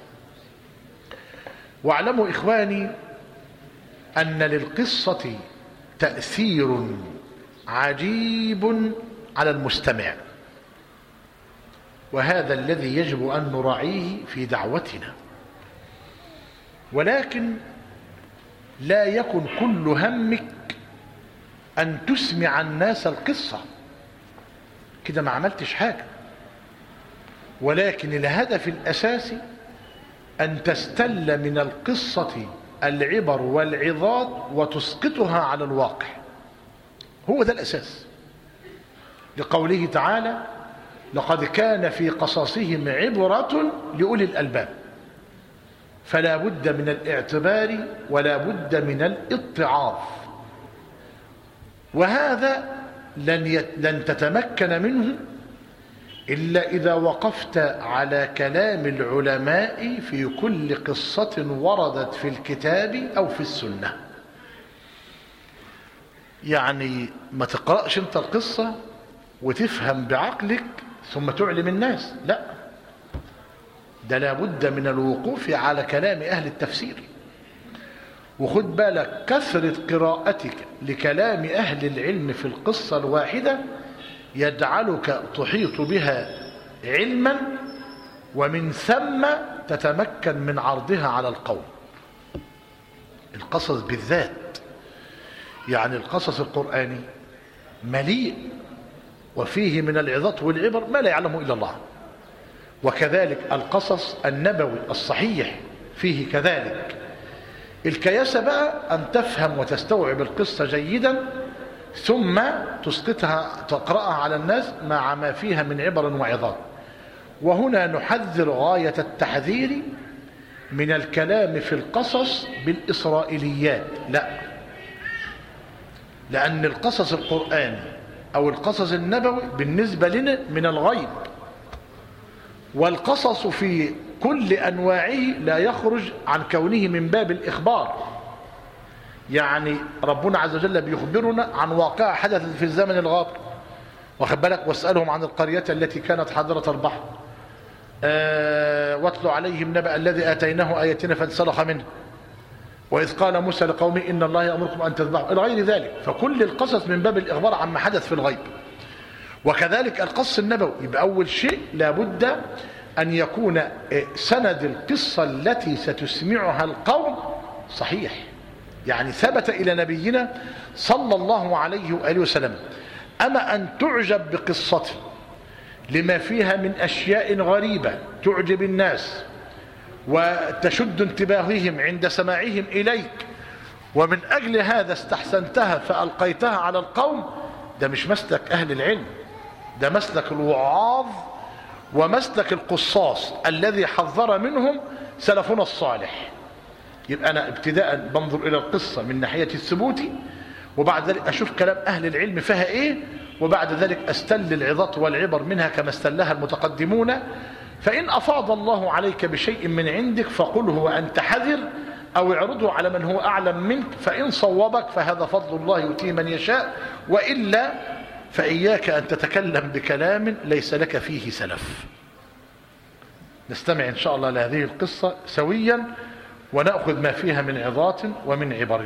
واعلموا إخواني أن للقصة تأثير عجيب على المستمع، وهذا الذي يجب أن نراعيه في دعوتنا. ولكن لا يكن كل همك أن تسمع الناس القصة، كده ما عملتش حاجة، ولكن الهدف الأساسي أن تستل من القصة العبر والعظات وتسقطها على الواقع. هو ده الأساس، لقوله تعالى لقد كان في قصصهم عبرة لأولي الألباب، فلا بد من الاعتبار ولا بد من الاتعاظ. وهذا لن, يت... لن تتمكن منه إلا إذا وقفت على كلام العلماء في كل قصة وردت في الكتاب أو في السنة. يعني ما تقرأش انت القصة وتفهم بعقلك ثم تعلم الناس، لا، ده لابد من الوقوف على كلام أهل التفسير. وخد بالك كثرة قراءتك لكلام أهل العلم في القصة الواحدة يجعلك تحيط بها علما، ومن ثم تتمكن من عرضها على القوم. القصص بالذات، يعني القصص القرآني مليء وفيه من العظات والعبر ما لا يعلمه إلا الله، وكذلك القصص النبوي الصحيح فيه كذلك. الكياسة بقى أن تفهم وتستوعب القصة جيدا ثم تسقطها تقرأها على الناس مع ما فيها من عبر وعظات. وهنا نحذر غاية التحذير من الكلام في القصص بالإسرائيليات، لا، لأن القصص القرآني أو القصص النبوي بالنسبة لنا من الغيب، والقصص في كل أنواعه لا يخرج عن كونه من باب الإخبار. يعني ربنا عز وجل بيخبرنا عن واقعة حدثت في الزمن الغابر، واخد بالك، واسألهم عن القرية التي كانت حاضرة البحر، أه واتل عليهم نبأ الذي آتيناه آياتنا فانسلخ منه، وإذ قال موسى لقومه إن الله يأمركم أن تذبحوا، إلى غير ذلك. فكل القصص من باب الإخبار عما حدث في الغيب. وكذلك القص النبوي، يبقى أول شيء لابد أن يكون سند القصة التي ستسمعها القوم صحيح، يعني ثبت إلى نبينا صلى الله عليه وآله وسلم. أما أن تعجب بقصته لما فيها من أشياء غريبة تعجب الناس وتشد انتباههم عند سماعهم إليك، ومن أجل هذا استحسنتها فألقيتها على القوم، ده مش مسلك أهل العلم، ده مسلك الوعاظ ومسلك القصاص الذي حذر منهم سلفنا الصالح. يبقى أنا ابتداء بنظر إلى القصة من ناحية الثبوت، وبعد ذلك أشوف كلام أهل العلم فيها إيه، وبعد ذلك أستل العظات والعبر منها كما استلها المتقدمون. فإن أفاض الله عليك بشيء من عندك فقله وأنت حذر، أو اعرضه على من هو أعلم منك، فإن صوبك فهذا فضل الله يؤتيه من يشاء، وإلا فإياك أن تتكلم بكلام ليس لك فيه سلف. نستمع إن شاء الله لهذه القصة سويا ونأخذ ما فيها من عظات ومن عبر.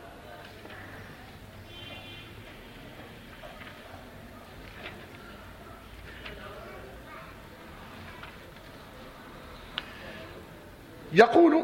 يقول: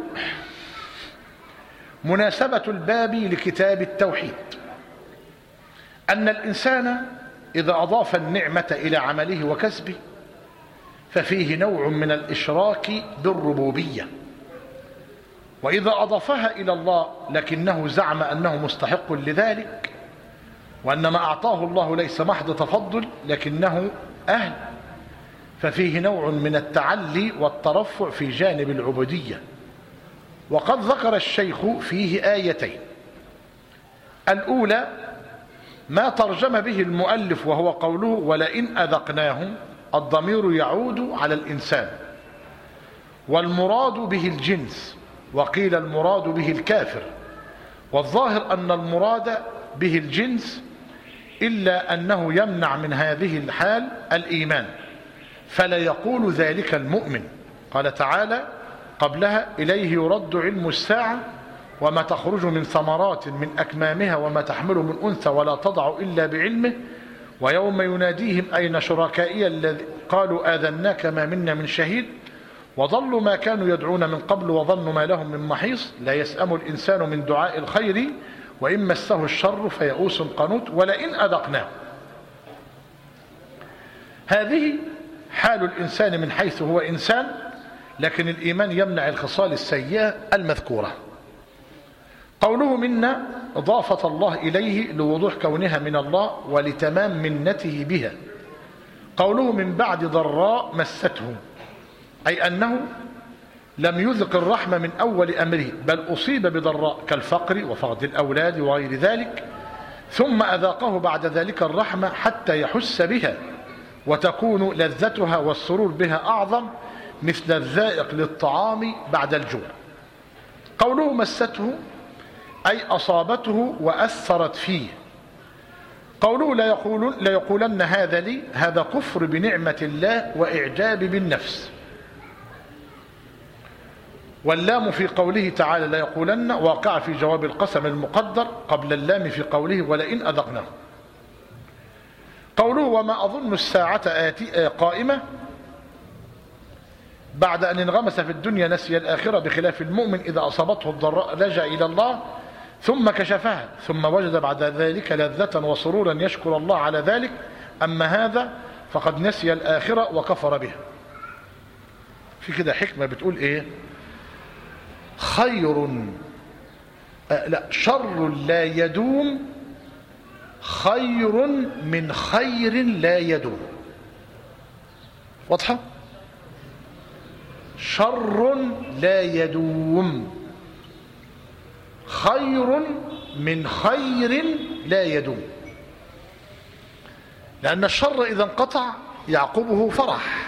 مناسبة الباب لكتاب التوحيد أن الإنسان إذا أضاف النعمة إلى عمله وكسبه ففيه نوع من الإشراك بالربوبية، وإذا أضافها إلى الله لكنه زعم أنه مستحق لذلك، وأن ما أعطاه الله ليس محض تفضل لكنه أهل، ففيه نوع من التعلي والترفع في جانب العبودية. وقد ذكر الشيخ فيه آيتين: الأولى ما ترجم به المؤلف وهو قوله ولئن أذقناهم، الضمير يعود على الإنسان، والمراد به الجنس، وقيل المراد به الكافر، والظاهر أن المراد به الجنس، إلا أنه يمنع من هذه الحال الإيمان، فلا يقول ذلك المؤمن. قال تعالى قبلها: إليه يرد علم الساعة وما تخرج من ثمرات من أكمامها وما تحمل من أنثى ولا تضع إلا بعلمه، ويوم يناديهم أين شركائي الذي قالوا آذناك ما منا من شهيد، وضلوا ما كانوا يدعون من قبل وظنوا ما لهم من محيص، لا يسأم الإنسان من دعاء الخير وإن مسه الشر فيئوس قنوط، ولئن أذقناه. هذه حال الإنسان من حيث هو إنسان، لكن الإيمان يمنع الخصال السيئة المذكورة. قوله منا إضافة الله إليه لوضوح كونها من الله ولتمام منته بها. قوله من بعد ضراء مسته، أي أنه لم يذق الرحمة من أول أمره، بل أصيب بضراء كالفقر وفقد الأولاد وغير ذلك، ثم أذاقه بعد ذلك الرحمة حتى يحس بها وتكون لذتها والسرور بها أعظم، مثل الذائق للطعام بعد الجوع. قوله مسته أي أصابته وأثرت فيه. قوله لا يقولن, لا يقولن هذا لي، هذا كفر بنعمة الله وإعجاب بالنفس. واللام في قوله تعالى لا يقولن واقع في جواب القسم المقدر قبل اللام في قوله ولئن أذقناه. قوله وما أظن الساعة آتي قائمة، بعد أن انغمس في الدنيا نسي الآخرة، بخلاف المؤمن إذا أصابته الضراء لجأ إلى الله ثم كشفها، ثم وجد بعد ذلك لذة وسرورا يشكر الله على ذلك. أما هذا فقد نسي الآخرة وكفر بها. في كده حكمة بتقول إيه؟ خير آه لا شر لا يدوم خير من خير لا يدوم. واضحة؟ شر لا يدوم خير من خير لا يدوم، لأن الشر إذا انقطع يعقبه فرح،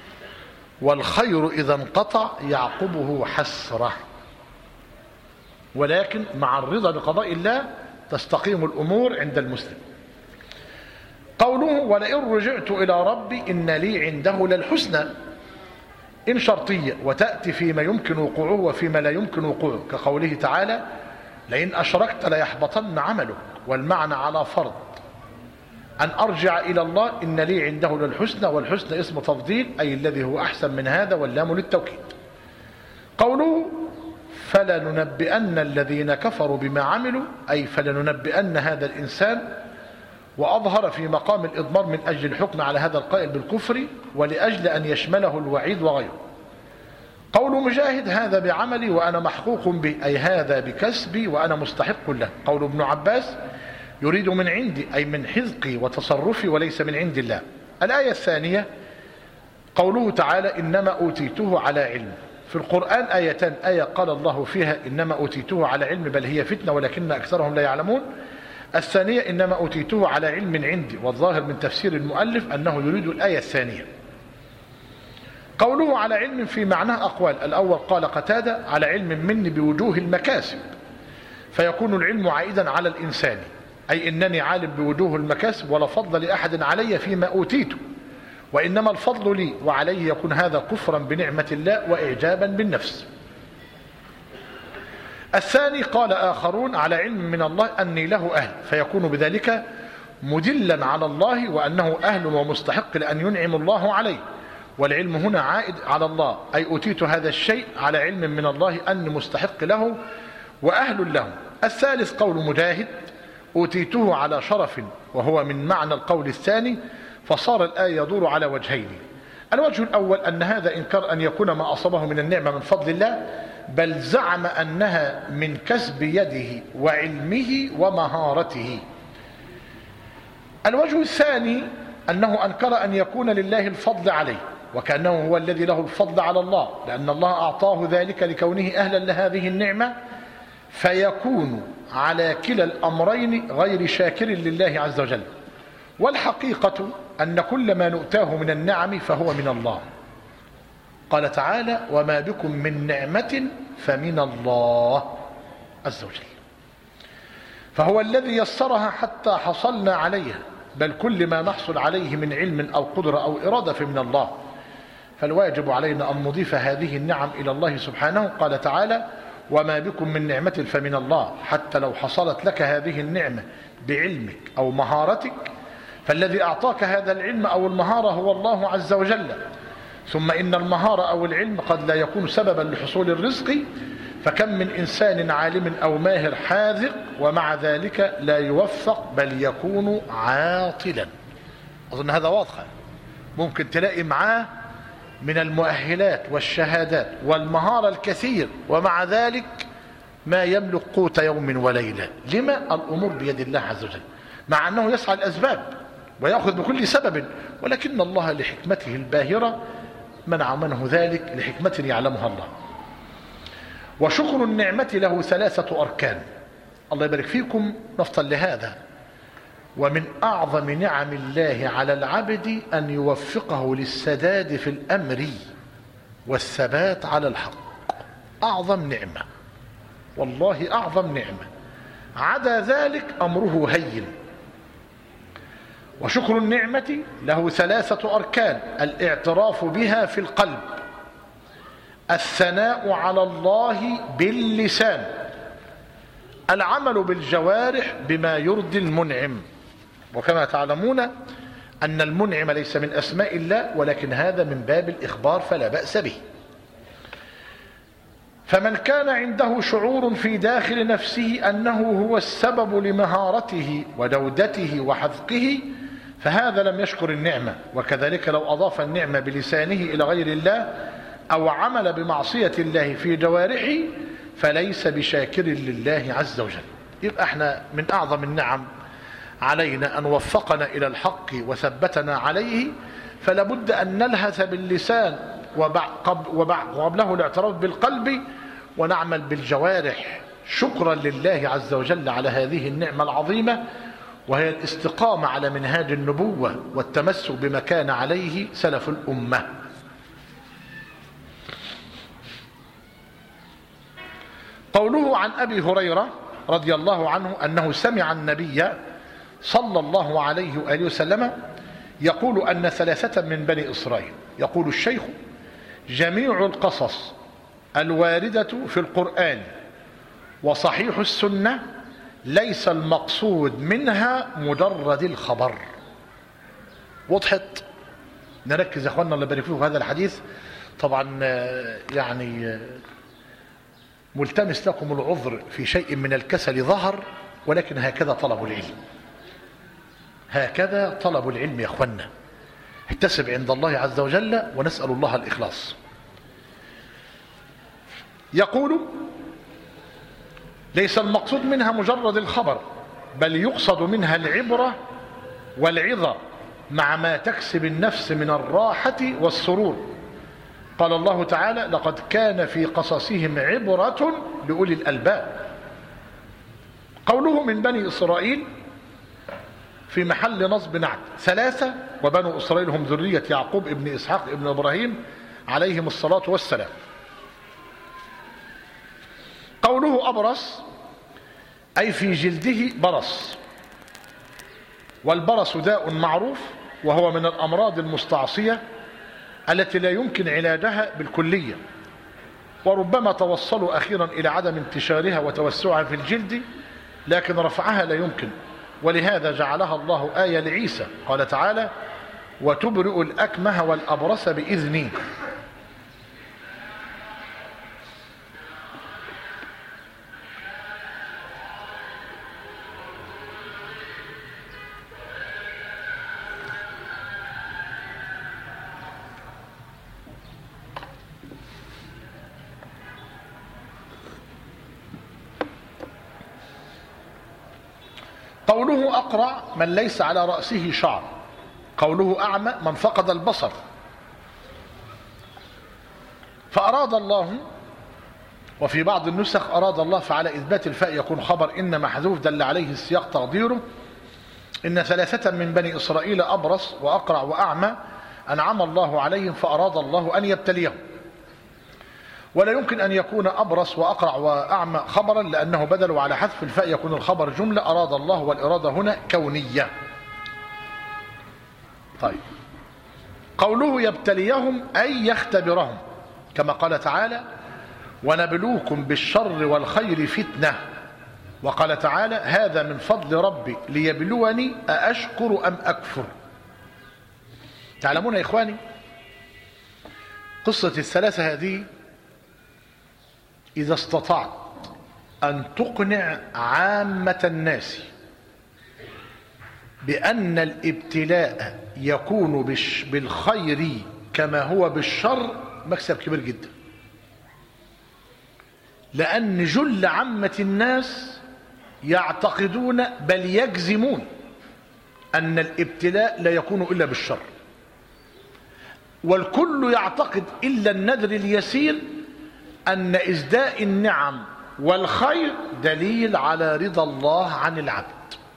والخير إذا انقطع يعقبه حسرة. ولكن مع الرضا بقضاء الله تستقيم الأمور عند المسلم. قوله ولئن رجعت إلى ربي إن لي عنده للحسنى، إن شرطية وتأتي فيما يمكن وقوعه وفيما لا يمكن وقوعه، كقوله تعالى لئن أشركت ليحبطن عملك، والمعنى على فرض أن أرجع إلى الله إن لي عنده للحسنى، والحسنى اسم تفضيل أي الذي هو أحسن من هذا، واللام للتوكيد. قوله فلننبئن الذين كفروا بما عملوا أي فلننبئن هذا الإنسان، وأظهر في مقام الإضمار من أجل الحكم على هذا القائل بالكفر ولأجل أن يشمله الوعيد وغيره. قول مجاهد هذا بعملي وأنا محقوق به أي هذا بكسبي وأنا مستحق له. قول ابن عباس يريد من عندي أي من حذقي وتصرفي وليس من عند الله. الآية الثانية قوله تعالى إنما أوتيته على علم. في القرآن آيتان، آية قال الله فيها إنما أوتيته على علم بل هي فتنة ولكن أكثرهم لا يعلمون. الثانية إنما أوتيته على علم من عندي، والظاهر من تفسير المؤلف أنه يريد الآية الثانية. قوله على علم في معناه أقوال. الأول قال قتادة على علم مني بوجوه المكاسب، فيكون العلم عائدا على الإنسان أي إنني عالم بوجوه المكاسب ولا فضل لأحد علي فيما أوتيته، وإنما الفضل لي وعليه، يكون هذا كفرا بنعمة الله وإعجابا بالنفس. الثاني قال آخرون على علم من الله أني له أهل، فيكون بذلك مدلا على الله وأنه أهل ومستحق لأن ينعم الله عليه، والعلم هنا عائد على الله أي أوتيت هذا الشيء على علم من الله أني مستحق له وأهل له. الثالث قول مجاهد أوتيته على شرف، وهو من معنى القول الثاني، فصار الآية يدور على وجهين. الوجه الأول أن هذا إنكار أن يكون ما أصابه من النعمة من فضل الله، بل زعم أنها من كسب يده وعلمه ومهارته. الوجه الثاني أنه أنكر أن يكون لله الفضل عليه، وكأنه هو الذي له الفضل على الله، لأن الله أعطاه ذلك لكونه أهلا لهذه النعمة، فيكون على كلا الأمرين غير شاكر لله عز وجل. والحقيقة أن كل ما نؤتاه من النعم فهو من الله. قال تعالى وما بكم من نعمة فمن الله عز وجل، فهو الذي يسرها حتى حصلنا عليها، بل كل ما نحصل عليه من علم أو قدرة أو إرادة فمن الله. فالواجب علينا أن نضيف هذه النعم إلى الله سبحانه. قال تعالى وما بكم من نعمة فمن الله، حتى لو حصلت لك هذه النعمة بعلمك أو مهارتك، فالذي أعطاك هذا العلم أو المهارة هو الله عز وجل. ثم إن المهارة أو العلم قد لا يكون سببا لحصول الرزق، فكم من إنسان عالم أو ماهر حاذق ومع ذلك لا يوفق بل يكون عاطلا. أظن هذا واضح. ممكن تلاقي معاه من المؤهلات والشهادات والمهارة الكثير ومع ذلك ما يملك قوت يوم وليلة. لما؟ الأمور بيد الله عز وجل، مع أنه يسعى الأسباب ويأخذ بكل سبب، ولكن الله لحكمته الباهرة منع منه ذلك لحكمة يعلمها الله. وشكر النعمة له ثلاثة أركان. الله يبارك فيكم. نفضل لهذا. ومن أعظم نعم الله على العبد أن يوفقه للسداد في الأمر والثبات على الحق. أعظم نعمة، والله أعظم نعمة. عدا ذلك أمره هين. وشكر النعمة له ثلاثة أركان: الاعتراف بها في القلب، الثناء على الله باللسان، العمل بالجوارح بما يرضي المنعم. وكما تعلمون أن المنعم ليس من أسماء الله، ولكن هذا من باب الإخبار فلا بأس به. فمن كان عنده شعور في داخل نفسه أنه هو السبب لمهارته ودودته وحذقه، فهذا لم يشكر النعمة. وكذلك لو أضاف النعمة بلسانه إلى غير الله أو عمل بمعصية الله في جوارحه فليس بشاكر لله عز وجل. يبقى احنا من أعظم النعم علينا أن وفقنا إلى الحق وثبتنا عليه، فلا بد أن نلهث باللسان وقبله الاعتراف بالقلب ونعمل بالجوارح شكرا لله عز وجل على هذه النعمة العظيمة، وهي الاستقامة على منهاج النبوة والتمسك بما كان عليه سلف الأمة. قوله عن أبي هريرة رضي الله عنه أنه سمع النبي صلى الله عليه وآله وسلم يقول أن ثلاثة من بني إسرائيل، يقول الشيخ: جميع القصص الواردة في القرآن وصحيح السنة ليس المقصود منها مجرد الخبر. وضحت؟ نركز يا اخواننا الله يبارك فيكم في هذا الحديث. طبعا يعني ملتمس لكم العذر في شيء من الكسل ظهر، ولكن هكذا طلب العلم، هكذا طلب العلم يا اخواننا. احتسب عند الله عز وجل ونسأل الله الإخلاص. يقول: ليس المقصود منها مجرد الخبر، بل يقصد منها العبرة والعظة مع ما تكسب النفس من الراحة والسرور. قال الله تعالى: لقد كان في قصصهم عبرة لأولي الألباب. قوله من بني إسرائيل في محل نصب نعت. ثلاثة، وبنو إسرائيل هم ذرية يعقوب ابن إسحاق ابن إبراهيم عليهم الصلاة والسلام. قوله أبرص أي في جلده برص، والبرص داء معروف وهو من الأمراض المستعصية التي لا يمكن علاجها بالكلية، وربما توصلوا أخيرا إلى عدم انتشارها وتوسعها في الجلد، لكن رفعها لا يمكن، ولهذا جعلها الله آية لعيسى. قال تعالى: وتبرئ الأكمه والأبرص بإذني. قوله أقرع من ليس على رأسه شعر. قوله أعمى من فقد البصر. فأراد الله، وفي بعض النسخ أراد الله، فعلى إثبات الفاء يكون خبر إن محذوف دل عليه السياق تقديره: إن ثلاثة من بني إسرائيل أبرص وأقرع وأعمى أنعم الله عليهم فأراد الله أن يبتليهم. ولا يمكن أن يكون أبرص وأقرع وأعمى خبرا، لأنه بدل، وعلى حذف الفاء يكون الخبر جملة أراد الله، والإرادة هنا كونية. طيب، قوله يبتليهم أي يختبرهم، كما قال تعالى: ونبلوكم بالشر والخير فتنة. وقال تعالى: هذا من فضل ربي ليبلوني أأشكر أم أكفر. تعلمون يا إخواني قصة الثلاثة هذه، إذا استطعت أن تقنع عامة الناس بأن الابتلاء يكون بالخير كما هو بالشر، مكسب كبير جدا. لأن جل عامة الناس يعتقدون بل يجزمون أن الابتلاء لا يكون إلا بالشر، والكل يعتقد إلا النذر اليسير أن إزداء النعم والخير دليل على رضا الله عن العبد.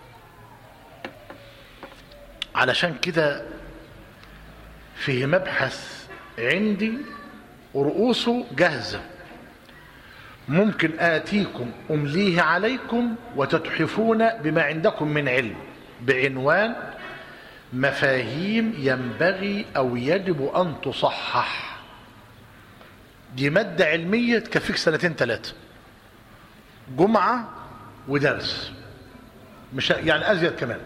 علشان كده فيه مبحث عندي رؤوسه جاهزة، ممكن آتيكم أمليه عليكم وتتحفون بما عندكم من علم، بعنوان مفاهيم ينبغي أو يجب أن تصحح. دي مادة علمية تكفيك سنتين ثلاثة، جمعة ودرس، مش يعني أزيد كمان.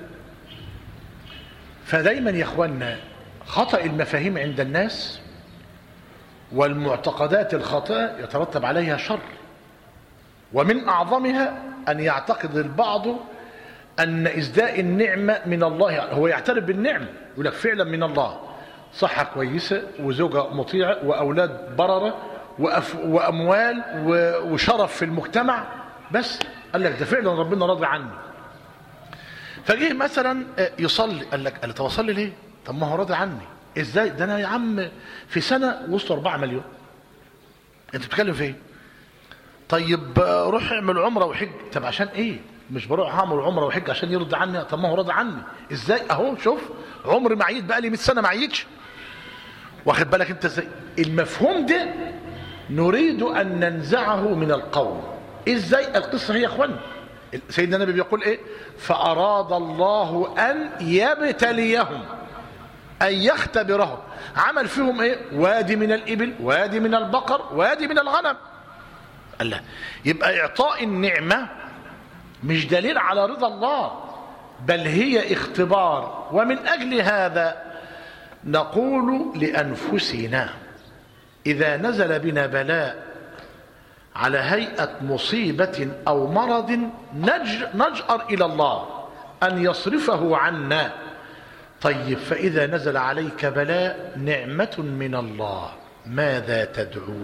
فدايما يا اخوانا خطأ المفاهيم عند الناس والمعتقدات الخاطئة يترتب عليها شر، ومن أعظمها أن يعتقد البعض أن إزداء النعمة من الله. هو يعترف بالنعمة، يقول لك فعلا من الله، صحة كويسة وزوجة مطيعة وأولاد بررة وأموال وشرف في المجتمع، بس قال لك ده فعلا ربنا راضي عني. فجيه مثلا يصلي، قال لك قال طب اصلي ليه؟ طب ما هو راضي عني. ازاي؟ ده انا يا عم في سنه وسط أربعة مليون. انت بتتكلم في ايه؟ طيب روح اعمل عمره وحج. طب عشان ايه؟ مش بروح اعمل عمره وحج عشان يرضى عني؟ طب ما هو راضي عني. ازاي؟ اهو شوف عمري معيد بقى لي مئة سنه ما عيدش. واخد بالك انت ازاي؟ المفهوم ده نريد ان ننزعه من القوم. ازاي القصة هي يا اخوان؟ سيدنا النبي بيقول ايه؟ فأراد الله أن يبتليهم، أن يختبرهم. عمل فيهم ايه؟ وادي من الإبل، وادي من البقر، وادي من الغنم. الله، يبقى إعطاء النعمة مش دليل على رضا الله، بل هي اختبار. ومن أجل هذا نقول لأنفسنا إذا نزل بنا بلاء على هيئة مصيبة أو مرض نجأر إلى الله أن يصرفه عنا. طيب فإذا نزل عليك بلاء نعمة من الله ماذا تدعو؟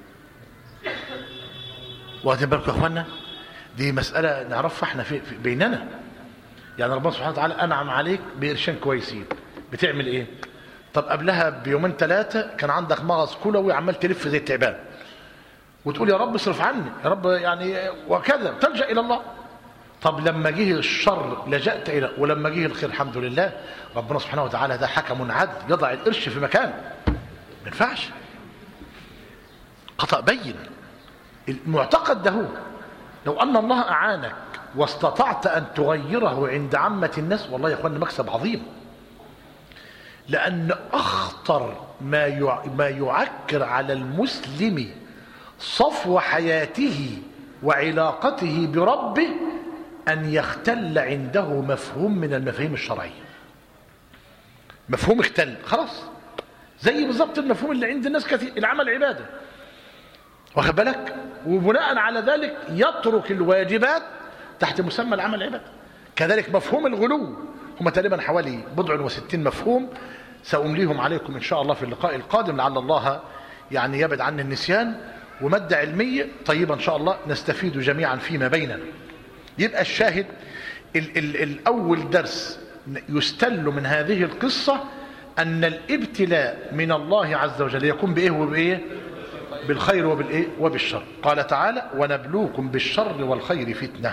واخدين بالكم يا اخوانا؟ دي مسألة نعرفها احنا في في بيننا. يعني ربنا سبحانه وتعالى أنعم عليك بقرشين كويسين، بتعمل ايه؟ طب قبلها بيومين ثلاثة كان عندك مغص كلوي عمال تلف زي التعبان، وتقول يا رب اصرف عني يا رب، يعني وكذا تلجأ إلى الله. طب لما جه الشر لجأت إلى، ولما جه الخير الحمد لله. ربنا سبحانه وتعالى ده حكم عدل، يضع القرش في مكان ما ينفعش. خطأ بين. المعتقد ده هو لو أن الله أعانك واستطعت أن تغيره عند عامة الناس، والله يا أخواننا مكسب عظيم. لأن أخطر ما ما يعكر على المسلم صفو حياته وعلاقته بربه أن يختل عنده مفهوم من المفاهيم الشرعية. مفهوم اختل خلاص، زي بالضبط المفهوم اللي عند الناس كثير، العمل عبادة، واخد بالك؟ وبناء على ذلك يترك الواجبات تحت مسمى العمل عبادة. كذلك مفهوم الغلو، هم تقريبا حوالي بضع وستين مفهوم سأمليهم عليكم إن شاء الله في اللقاء القادم، لعل الله يعني يبعد عن النسيان. ومادة علمية طيبة إن شاء الله نستفيد جميعا فيما بيننا. يبقى الشاهد ال ال الأول درس يستل من هذه القصة أن الابتلاء من الله عز وجل يكون بإيه وبإيه؟ بالخير وبالإيه؟ وبالشر. قال تعالى ونبلوكم بالشر والخير فتنة.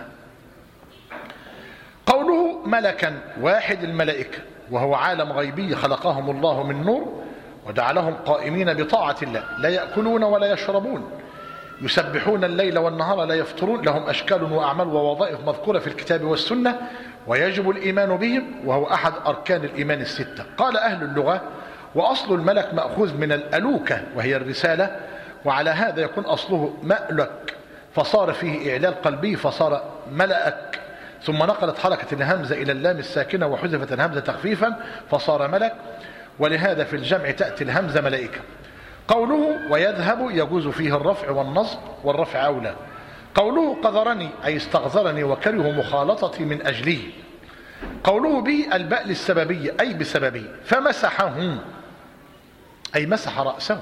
قوله ملكا، واحد الملائكة، وهو عالم غيبي خلقهم الله من نور وجعلهم قائمين بطاعة الله، لا يأكلون ولا يشربون، يسبحون الليل والنهار لا يفترون، لهم أشكال وأعمال ووظائف مذكورة في الكتاب والسنة، ويجب الإيمان بهم، وهو أحد أركان الإيمان الستة. قال أهل اللغة وأصل الملك مأخوذ من الألوكة وهي الرسالة، وعلى هذا يكون أصله مألك فصار فيه إعلال قلبي فصار ملأك، ثم نقلت حركة الهمزة إلى اللام الساكنة وحذفت الهمزة تخفيفا فصار ملك، ولهذا في الجمع تأتي الهمزة ملائكة. قوله ويذهب يجوز فيه الرفع والنصب، والرفع أولى. قوله قذرني أي استغذرني وكره مخالطتي من أجله. قوله به الباء للسببية أي بسببه. فمسحهم أي مسح رأسهم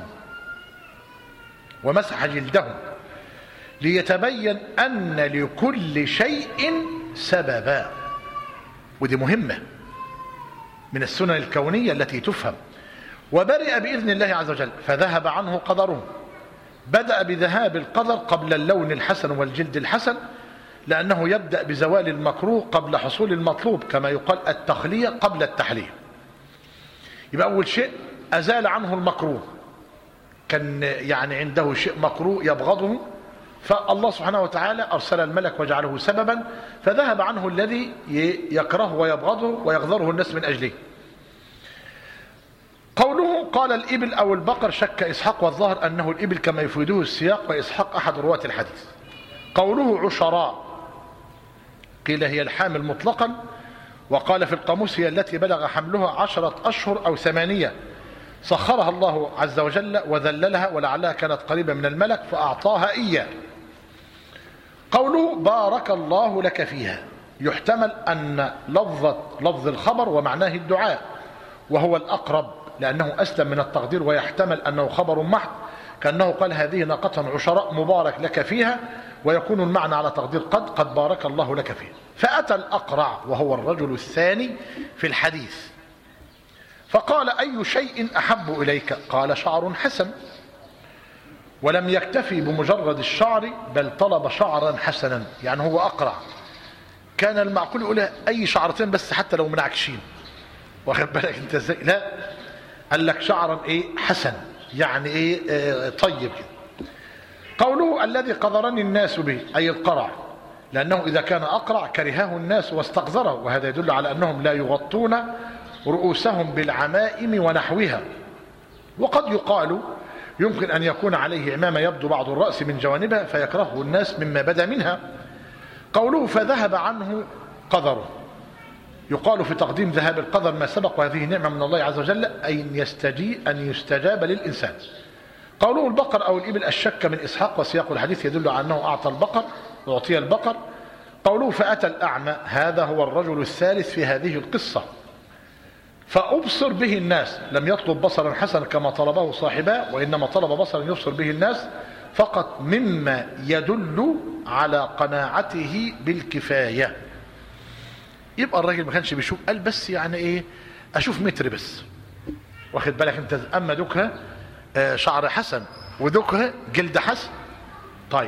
ومسح جلدهم ليتبين أن لكل شيء سببا، ودي مهمة من السنن الكونية التي تفهم. وبرئ بإذن الله عز وجل فذهب عنه قدره. بدأ بذهاب القدر قبل اللون الحسن والجلد الحسن، لأنه يبدأ بزوال المكروه قبل حصول المطلوب، كما يقال التخلية قبل التحلية. يبقى أول شيء أزال عنه المكروه، كان يعني عنده شيء مكروه يبغضه، فالله سبحانه وتعالى أرسل الملك وجعله سببا فذهب عنه الذي يكرهه ويبغضه ويغذره الناس من أجله. قوله قال الإبل أو البقر شك إسحاق، والظاهر أنه الإبل كما يفيده السياق، وإسحاق أحد رواة الحديث. قوله عشراء قيل هي الحامل مطلقا، وقال في القاموس هي التي بلغ حملها عشرة أشهر أو ثمانية، سخرها الله عز وجل وذللها، ولعلها كانت قريبة من الملك فأعطاها إياه. قوله بارك الله لك فيها، يحتمل أن لفظة لفظ الخبر ومعناه الدعاء، وهو الأقرب لأنه أسلم من التقدير، ويحتمل أنه خبر محض كأنه قال هذه ناقة عشراء مبارك لك فيها، ويكون المعنى على تقدير قد قد بارك الله لك فيها. فأتى الأقرع وهو الرجل الثاني في الحديث فقال أي شيء أحب إليك؟ قال شعر حسن، ولم يكتفي بمجرد الشعر بل طلب شعرا حسنا، يعني هو أقرع كان المعقول يقول أي شعرتين بس حتى لو منعكشين، واخد بالك انت ازاي؟ لا، قال لك شعرا ايه حسن، يعني ايه اه طيب كده. قوله الذي قذرني الناس به أي القرع، لأنه إذا كان أقرع كرهه الناس واستقذره، وهذا يدل على أنهم لا يغطون رؤوسهم بالعمائم ونحوها. وقد يقال يمكن أن يكون عليه عمامة يبدو بعض الرأس من جوانبها فيكرهه الناس مما بدا منها. قوله فذهب عنه قذره، يقال في تقديم ذهاب القذر ما سبق، وهذه نعمة من الله عز وجل أن يستجي أن يستجاب للإنسان. قوله البقر أو الإبل الشك من إسحاق، وسياق الحديث يدل على أنه أعطى البقر أعطي البقر. قوله فأتى الأعمى، هذا هو الرجل الثالث في هذه القصة، فأبصر به الناس، لم يطلب بصرا حسنا كما طلبه صاحباه، وإنما طلب بصرا يبصر به الناس فقط، مما يدل على قناعته بالكفاية. يبقى الراجل ما كانش بيشوف، قال بس يعني ايه اشوف متر بس، واخد بالك انت، اما دوكها شعر حسن ودوكها جلد حسن. طيب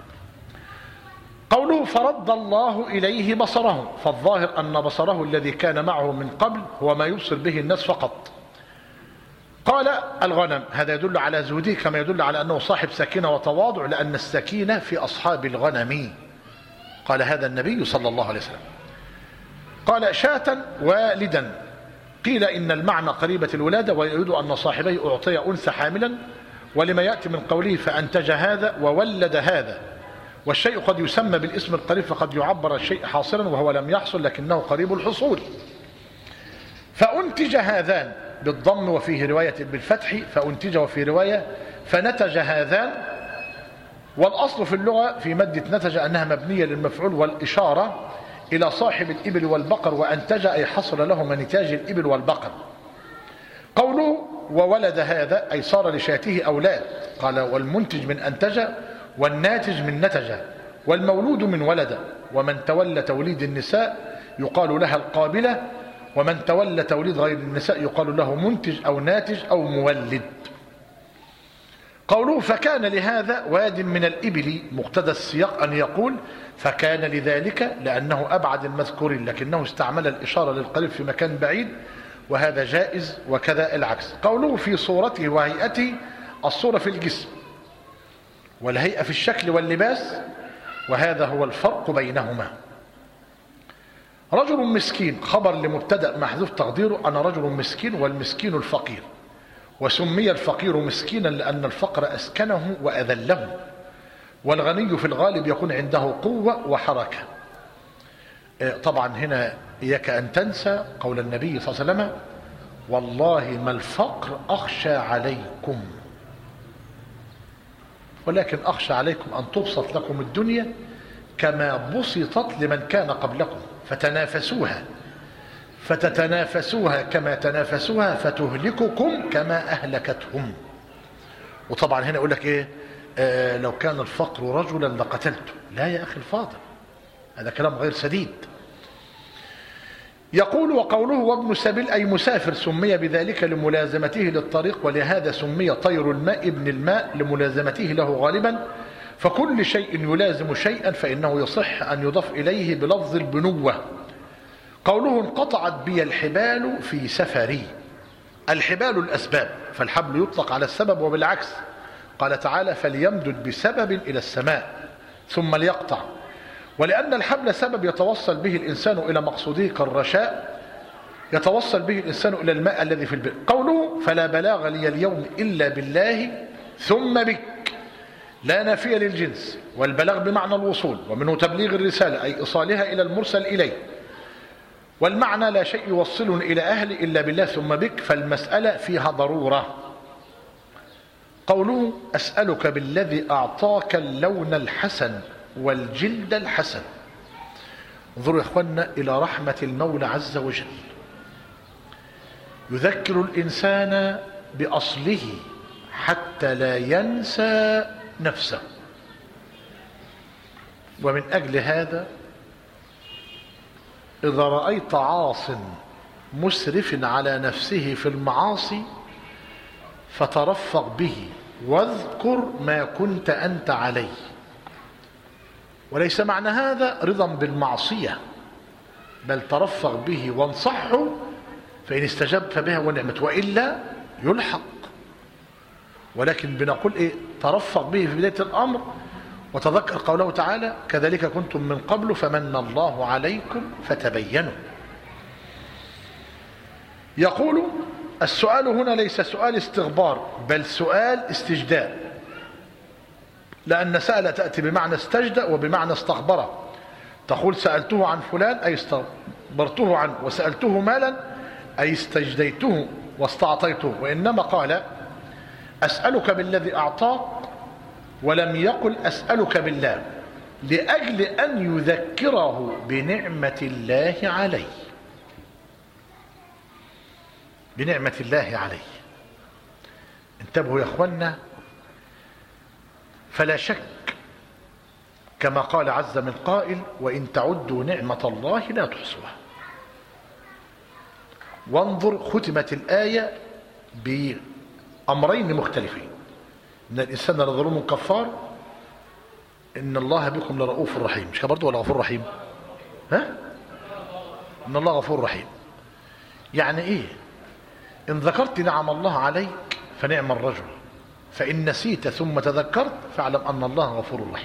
قوله فرد الله إليه بصره، فالظاهر أن بصره الذي كان معه من قبل هو ما يبصر به الناس فقط. قال الغنم، هذا يدل على زهده كما يدل على أنه صاحب سكينة وتواضع، لأن السكينة في أصحاب الغنم، قال هذا النبي صلى الله عليه وسلم. قال شاة والدا، قيل إن المعنى قريبة الولادة، ويريد أن صاحبيه أعطي أنثى حاملا، ولما يأتي من قوله فأنتج هذا وولد هذا. والشيء قد يسمى بالاسم القريب، فقد يعبر الشيء حاصلا وهو لم يحصل لكنه قريب الحصول. فأنتج هذان بالضم، وفيه رواية بالفتح فأنتج، وفي رواية فنتج هذان. والأصل في اللغة في مادة نتج أنها مبنية للمفعول، والإشارة إلى صاحب الإبل والبقر، وأنتج أي حصل لهما نتاج الإبل والبقر. قوله وولد هذا أي صار لشاته أولاد، قال والمنتج من أنتج، والناتج من نتج، والمولود من ولد. ومن تولى توليد النساء يقال لها القابلة، ومن تولى توليد غير النساء يقال له منتج أو ناتج أو مولد. قوله فكان لهذا واد من الإبل، مقتضى السياق أن يقول فكان لذلك لأنه أبعد المذكورين، لكنه استعمل الإشارة للقريب في مكان بعيد، وهذا جائز، وكذا العكس. قوله في صورته وهيئته، الصورة في الجسم والهيئة في الشكل واللباس، وهذا هو الفرق بينهما. رجل مسكين خبر لمبتدأ محذوف تقديره أنا رجل مسكين، والمسكين الفقير، وسمي الفقير مسكينا لأن الفقر أسكنه وأذله، والغني في الغالب يكون عنده قوة وحركة. طبعا هنا إياك أن تنسى قول النبي صلى الله عليه وسلم والله ما الفقر أخشى عليكم، ولكن أخشى عليكم أن تبسط لكم الدنيا كما بسطت لمن كان قبلكم فتنافسوها، فتتنافسوها كما تنافسوها فتهلككم كما أهلكتهم. وطبعا هنا يقول لك إيه آه لو كان الفقر رجلا لقتلته، لا يا أخي الفاضل، هذا كلام غير سديد. يقول وقوله وابن سبيل أي مسافر، سمي بذلك لملازمته للطريق، ولهذا سمي طير الماء ابن الماء لملازمته له غالبا. فكل شيء يلازم شيئا فإنه يصح أن يضاف إليه بلفظ البنوة. قوله انقطعت بي الحبال في سفري، الحبال الأسباب، فالحبل يطلق على السبب وبالعكس، قال تعالى فليمدد بسبب إلى السماء ثم ليقطع. ولأن الحبل سبب يتوصل به الإنسان إلى مقصوده كالرشاء يتوصل به الإنسان إلى الماء الذي في البئر. قوله فلا بلاغ لي اليوم إلا بالله ثم بك، لا نافية للجنس، والبلاغ بمعنى الوصول، ومنه تبليغ الرسالة أي إيصالها إلى المرسل إليه، والمعنى لا شيء يوصلني إلى أهلي إلا بالله ثم بك، فالمسألة فيها ضرورة. قوله أسألك بالذي أعطاك اللون الحسن والجلد الحسن. انظروا يا اخوانا إلى رحمة المولى عز وجل، يذكر الإنسان بأصله حتى لا ينسى نفسه. ومن أجل هذا إذا رأيت عاص مسرف على نفسه في المعاصي فترفق به واذكر ما كنت أنت عليه، وليس معنى هذا رضا بالمعصية، بل ترفق به وانصحه، فإن استجاب فبها ونعمت، وإلا يلحق. ولكن بنقول إيه؟ ترفق به في بداية الأمر، وتذكر قوله تعالى كذلك كنتم من قبل فمن الله عليكم فتبينوا. يقول السؤال هنا ليس سؤال استغبار بل سؤال استجداء، لأن سأل تأتي بمعنى استجدأ وبمعنى استخبر. تقول سألته عن فلان أي استخبرته عنه، وسألته مالا أي استجديته واستعطيته. وإنما قال أسألك بالذي أعطاك ولم يقل أسألك بالله، لأجل أن يذكره بنعمة الله عليه، بنعمة الله عليه. انتبهوا يا أخوانا، فلا شك كما قال عز من قائل وإن تعدوا نعمة الله لا تحصوها. وانظر ختمت الآية بأمرين مختلفين، إن الإنسان لظلوم كفار، إن الله بكم لرؤوف رحيم. مش برضه ولا غفور رحيم؟ ها؟ إن الله غفور رحيم. يعني إيه؟ إن ذكرت نعم الله عليك فنعم الرجل، فإن نسيت ثم تذكرت فاعلم أن الله غفور رحيم.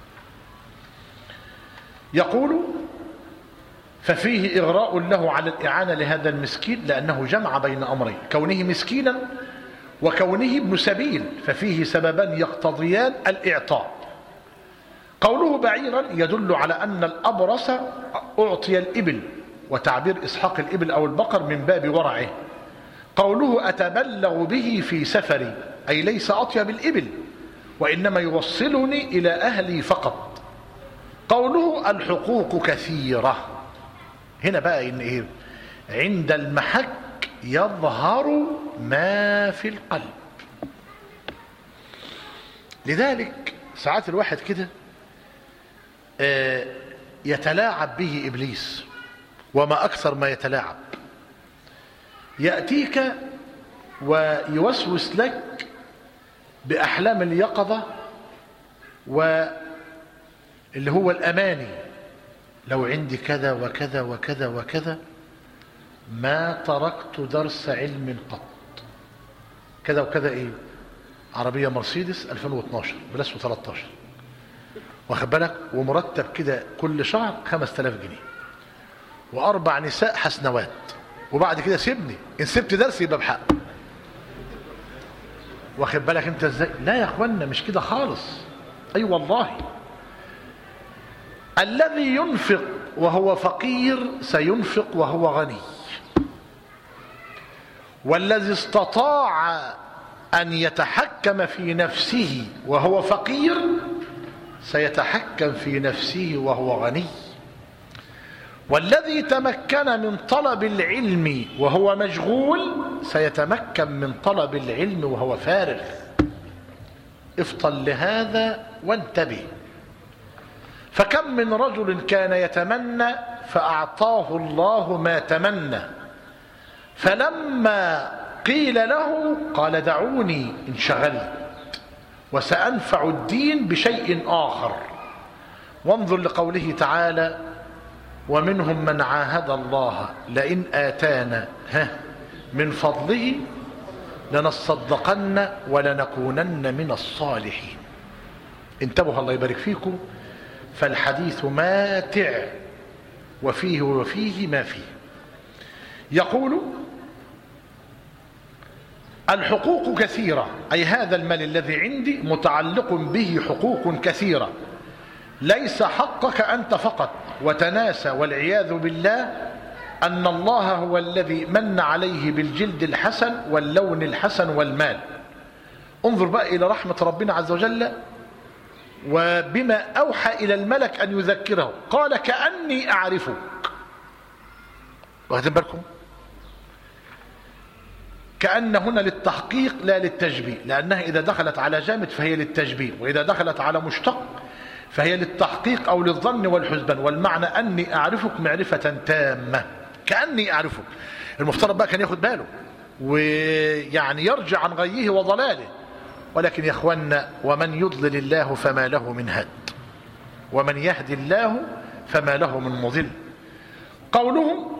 يقول ففيه إغراء له على الإعانة لهذا المسكين، لأنه جمع بين أمرين، كونه مسكينا وكونه ابن سبيل، ففيه سببان يقتضيان الإعطاء. قوله بعيرا يدل على أن الأبرص أعطي الإبل، وتعبير إسحاق الإبل أو البقر من باب ورعه. قوله أتبلغ به في سفري أي ليس أطيب الإبل، وإنما يوصلني إلى أهلي فقط. قوله الحقوق كثيرة، هنا بقى إن إيه؟ عند المحك يظهر ما في القلب. لذلك ساعات الواحد كده يتلاعب به إبليس، وما أكثر ما يتلاعب. يأتيك ويوسوس لك بأحلام اليقظة واللي هو الأماني، لو عندي كذا وكذا وكذا وكذا ما تركت درس علم قط. كذا وكذا ايه؟ عربية مرسيدس ألفين واثناشر بلس وثلاثة عشر، واخد بالك، ومرتب كده كل شهر خمسة آلاف جنيه، وأربع نساء حسنوات، وبعد كده سيبني، إن سبت درس يبقى بحق. واخد بالك أنت إزاي؟ لا يا أخوانا مش كده خالص. أي أيوة والله، الذي ينفق وهو فقير سينفق وهو غني، والذي استطاع أن يتحكم في نفسه وهو فقير سيتحكم في نفسه وهو غني، والذي تمكن من طلب العلم وهو مشغول سيتمكن من طلب العلم وهو فارغ. افطن لهذا وانتبه. فكم من رجل كان يتمنى فأعطاه الله ما تمنى، فلما قيل له قال دعوني انشغلت وسأنفع الدين بشيء آخر. وانظر لقوله تعالى ومنهم من عاهد الله لئن آتانا من فضله لنصدقن ولنكونن من الصالحين. انتبهوا الله يبارك فيكم، فالحديث ماتع وفيه وفيه ما فيه. يقول الحقوق كثيرة، أي هذا المال الذي عندي متعلق به حقوق كثيرة، ليس حقك أنت فقط. وتناسى والعياذ بالله أن الله هو الذي من عليه بالجلد الحسن واللون الحسن والمال. انظر بقى إلى رحمة ربنا عز وجل، وبما أوحى إلى الملك أن يذكره قال كأني أعرفك. واخدين بالكم؟ كأن هنا للتحقيق لا للتشبيه، لأنها إذا دخلت على جامد فهي للتشبيه، وإذا دخلت على مشتق فهي للتحقيق أو للظن والحسبان. والمعنى أني أعرفك معرفة تامة، كأني أعرفك. المفترض بقى كان ياخد باله ويعني يرجع عن غيه وضلاله، ولكن يا اخوانا ومن يضلل الله فما له من هاد ومن يهدي الله فما له من مضل. قوله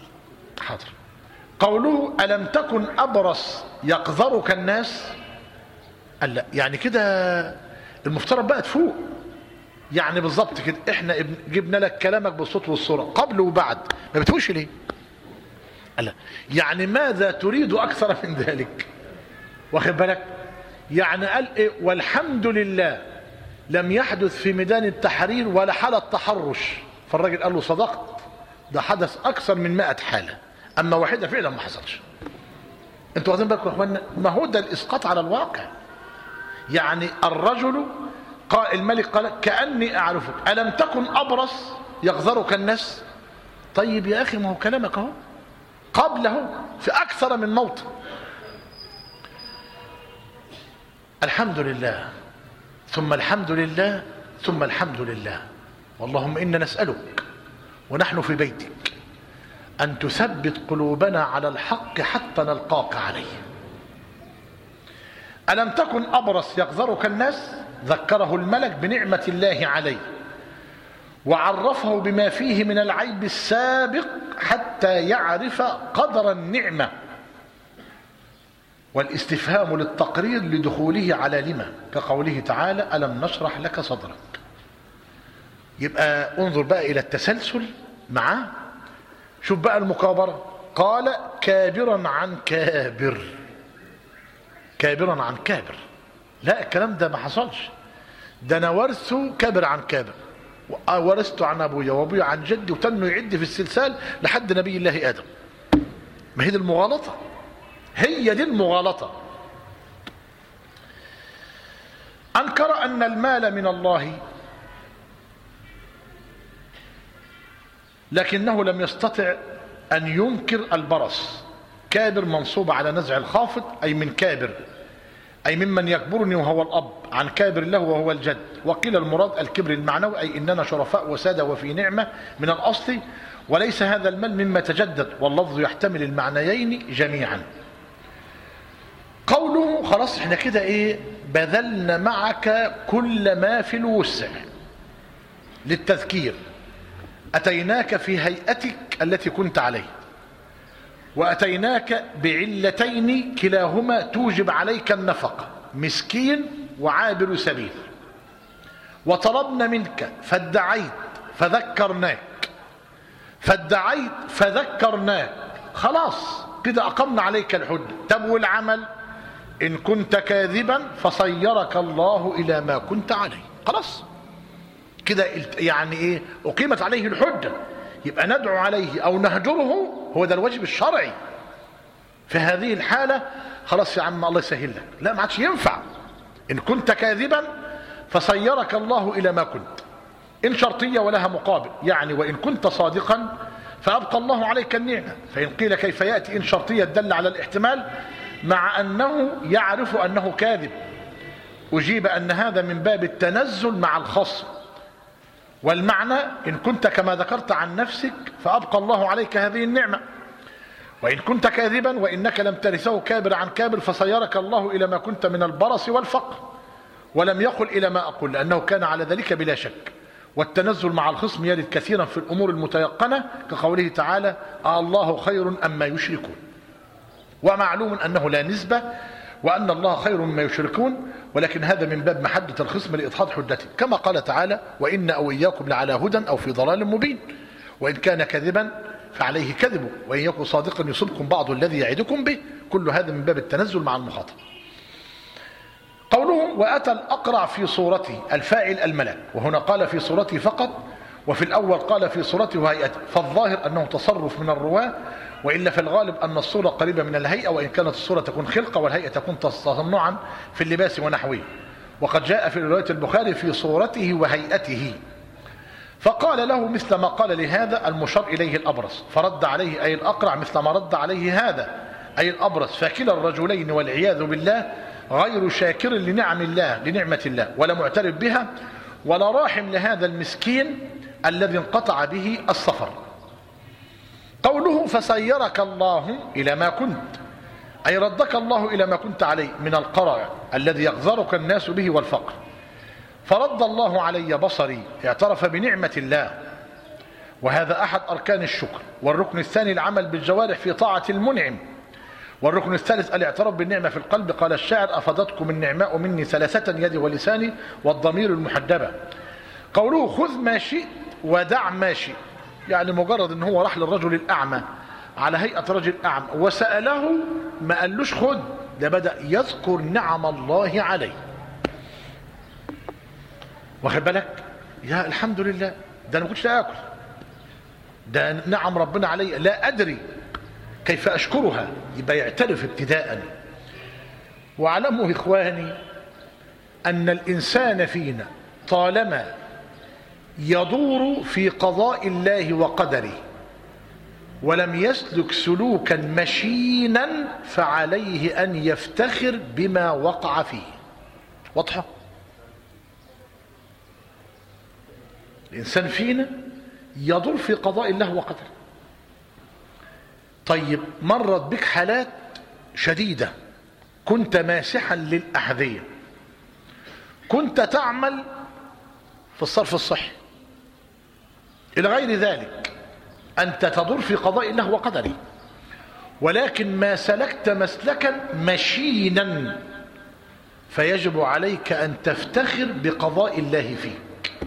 حاضر قوله ألم تكن أبرص يقذرك الناس، قال لا يعني كده المفترض بقى تفوق، يعني بالظبط كده احنا جبنا لك كلامك بالصوت والصورة قبل وبعد، ما بتفوقش ليه؟ قال لا يعني ماذا تريد اكثر من ذلك؟ واخد بالك؟ يعني قال ايه؟ والحمد لله لم يحدث في ميدان التحرير ولا حالة تحرش. فالراجل قال له صدقت، ده حدث اكثر من مئة حالة، اما واحدة فعلا ما حصلش. انتوا واخدين بالكم يا اخوانا؟ ما هو ده الاسقاط على الواقع. يعني الرجل قال الملك قال كأني اعرفك الم تكن ابرص يغزرك الناس. طيب يا اخي ما هو كلامك اهو قبله في اكثر من موطن. الحمد لله ثم الحمد لله ثم الحمد لله. اللهم إنا نسألك ونحن في بيتك أن تثبت قلوبنا على الحق حتى نلقاك عليه. ألم تكن أبرص يغزرك الناس؟ ذكره الملك بنعمة الله عليه وعرفه بما فيه من العيب السابق حتى يعرف قدر النعمة، والاستفهام للتقرير لدخوله على لما، كقوله تعالى ألم نشرح لك صدرك. يبقى انظر بقى إلى التسلسل معاه. شوف بقى المكابرة، قال كابرا عن كابر، كابرا عن كابر. لا الكلام ده ما حصلش، ده انا ورثه كابر عن كابر، ورثته عن ابويا وابويا عن جدي، وتنه يعد في السلسال لحد نبي الله ادم. ما هي دي المغالطه، هي دي المغالطه. انكر ان المال من الله لكنه لم يستطع ان ينكر البرص. كابر منصوب على نزع الخافض اي من كابر، أي ممن يكبرني وهو الأب، عن كابر له وهو الجد. وقيل المراد الكبر المعنوي أي إننا شرفاء وسادة وفي نعمة من الأصل، وليس هذا المال مما تجدد، واللفظ يحتمل المعنيين جميعا. قوله خلاص احنا كده ايه بذلنا معك كل ما في الوسع للتذكير، أتيناك في هيئتك التي كنت عليه، وأتيناك بعلتين كلاهما توجب عليك النفقة، مسكين وعابر سبيل، وطلبنا منك فادعيت فذكرناك، فادعيت فذكرناك، خلاص كده أقمنا عليك الحجة. طب والعمل؟ إن كنت كاذبا فصيرك الله إلى ما كنت عليه. خلاص كده يعني إيه أقيمت عليه الحجة. يبقى ندعو عليه أو نهجره، هو ده الواجب الشرعي. في هذه الحالة خلاص يا عم الله يسهل لك، لا ما عادش ينفع. إن كنت كاذبا فصيرك الله إلى ما كنت، إن شرطية ولها مقابل، يعني وإن كنت صادقا فأبقى الله عليك النعمة. فإن قيل كيف يأتي إن شرطية تدل على الاحتمال مع أنه يعرف أنه كاذب؟ أجيب أن هذا من باب التنزل مع الخصم، والمعنى إن كنت كما ذكرت عن نفسك فأبقى الله عليك هذه النعمة، وإن كنت كاذبا وإنك لم ترثه كابر عن كابر فصيرك الله إلى ما كنت من البرص والفقر، ولم يقل إلى ما أقول لأنه كان على ذلك بلا شك. والتنزل مع الخصم يرد كثيرا في الأمور المتيقنة كقوله تعالى الله خير أما يشركون، ومعلوم أنه لا نسبة وأن الله خير مما يشركون، ولكن هذا من باب محدة الخصم لإدحاض حجته، كما قال تعالى وإن أو إياكم لعلى هدى أو في ضلال مبين، وإن كان كذبا فعليه كذبه، وإن يكن صادقا يصبكم بعض الذي يعدكم به. كل هذا من باب التنزل مع المخاطب. قوله وأتى الأقرع في صورته، الفاعل الملك، وهنا قال في صورته فقط، وفي الأول قال في صورته وهيئته، فالظاهر أنه تصرف من الرواة، وإلا في الغالب أن الصورة قريبة من الهيئة، وإن كانت الصورة تكون خلقة والهيئة تكون تصنعا في اللباس ونحوه. وقد جاء في رواية البخاري في صورته وهيئته، فقال له مثل ما قال لهذا المشار إليه الأبرص، فرد عليه أي الأقرع مثل ما رد عليه هذا أي الأبرص. فكلا الرجلين والعياذ بالله غير شاكر لنعم الله لنعمة الله، ولا معترف بها، ولا راحم لهذا المسكين الذي انقطع به السفر. قوله فسيرك الله إلى ما كنت، أي ردك الله إلى ما كنت عليه من القرع الذي يغزرك الناس به والفقر. فرد الله علي بصري، اعترف بنعمة الله، وهذا أحد أركان الشكر. والركن الثاني العمل بالجوارح في طاعة المنعم، والركن الثالث الاعتراف بالنعمة في القلب. قال الشاعر أفضتكم النعماء مني ثلاثة يدي ولساني والضمير المحدبة. قوله خذ ما شئت ودع ما شئت، يعني مجرد ان هو راح للرجل الأعمى على هيئة رجل أعمى وسأله، ما قالوش خذ، ده بدأ يذكر نعم الله عليه. واخد بالك؟ يا الحمد لله، ده انا ما كنتش لا اكل، ده نعم ربنا علي لا ادري كيف اشكرها. يبقى يعترف ابتداء. واعلموا اخواني ان الانسان فينا طالما يدور في قضاء الله وقدره ولم يسلك سلوكا مشينا فعليه ان يفتخر بما وقع فيه. واضحه؟ الإنسان فينا يدور في قضاء الله وقدره. طيب مرت بك حالات شديدة، كنت ماسحا للأحذية، كنت تعمل في الصرف الصحي إلى غير ذلك، أنت تدور في قضاء الله وقدره، ولكن ما سلكت مسلكا مشينا فيجب عليك أن تفتخر بقضاء الله فيه.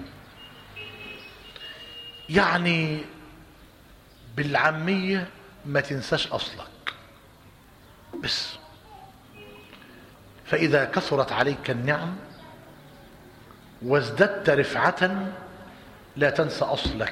يعني بالعامية ما تنساش أصلك بس. فإذا كثرت عليك النعم وازددت رفعة لا تنسى أصلك،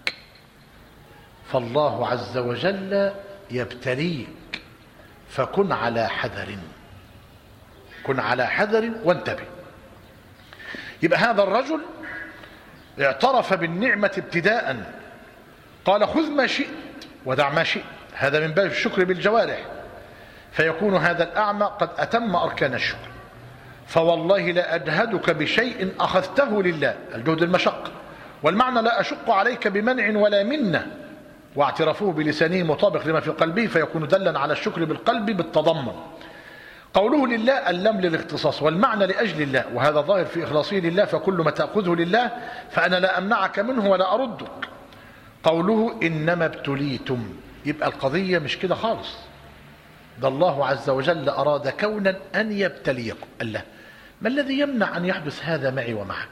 فالله عز وجل يبتليك، فكن على حذر، كن على حذر وانتبه. يبقى هذا الرجل اعترف بالنعمة ابتداء، قال خذ ما شئت ودع ما شئت، هذا من باب الشكر بالجوارح، فيكون هذا الأعمى قد أتم أركان الشكر. فوالله لا أجهدك بشيء أخذته لله، الجهد المشق، والمعنى لا أشق عليك بمنع ولا منة، واعترافه بلسانه مطابق لما في قلبه فيكون دلا على الشكر بالقلب بالتضمن. قوله لله اللام للاختصاص، والمعنى لأجل الله، وهذا ظاهر في إخلاصه لله، فكل ما تأخذه لله فأنا لا أمنعك منه ولا أردك. قوله إنما ابتليتم، يبقى القضية مش كده خالص، ده الله عز وجل أراد كونا أن يبتليكم. الله، ما الذي يمنع أن يحدث هذا معي ومعك؟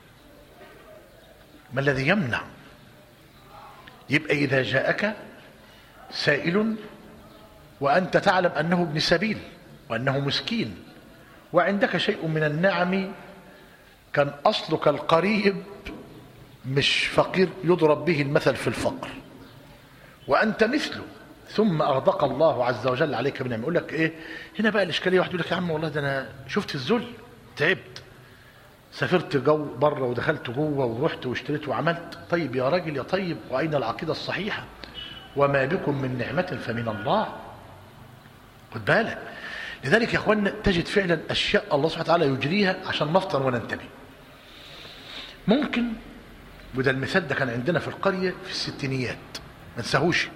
ما الذي يمنع؟ يبقى إذا جاءك سائل وأنت تعلم أنه ابن سبيل وأنه مسكين وعندك شيء من النعم، كان أصلك القريب مش فقير يضرب به المثل في الفقر، وأنت مثله، ثم أغدق الله عز وجل عليك بنعمة. يقول لك إيه هنا بقى الإشكالية؟ واحد يقول لك يا عم والله ده أنا شفت الذل، تعبت، سافرت جو بره ودخلت جوه ورحت واشتريت وعملت. طيب يا راجل يا طيب، وأين العقيدة الصحيحة؟ وما بكم من نعمة فمن الله. خد بالك. لذلك يا اخوانا تجد فعلا اشياء الله سبحانه وتعالى يجريها عشان نفطن وننتبه. ممكن، وده المثال ده كان عندنا في القريه في الستينيات ما نساهوش،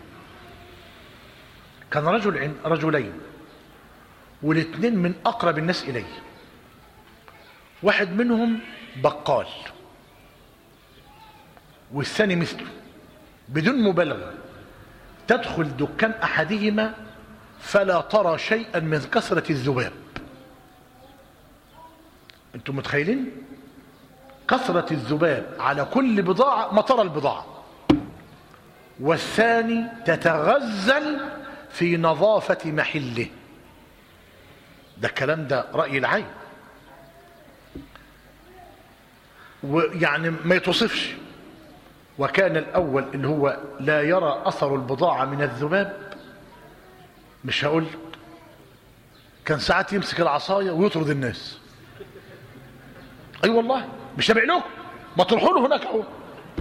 كان رجل عن رجلين والاثنين من اقرب الناس اليه، واحد منهم بقال والثاني مثله، بدون مبالغه تدخل دكان احدهما فلا ترى شيئا من كثرة الذباب. انتم متخيلين كثرة الذباب على كل بضاعة ما ترى البضاعة، والثاني تتغزل في نظافة محله. ده الكلام ده رأي العين، ويعني ما يتوصفش. وكان الأول اللي هو لا يرى أثر البضاعة من الذباب، مش هقول كان ساعات يمسك العصاية ويطرد الناس. اي أيوة والله مش هبيع لكم، ما تروحوا له هناك اهو.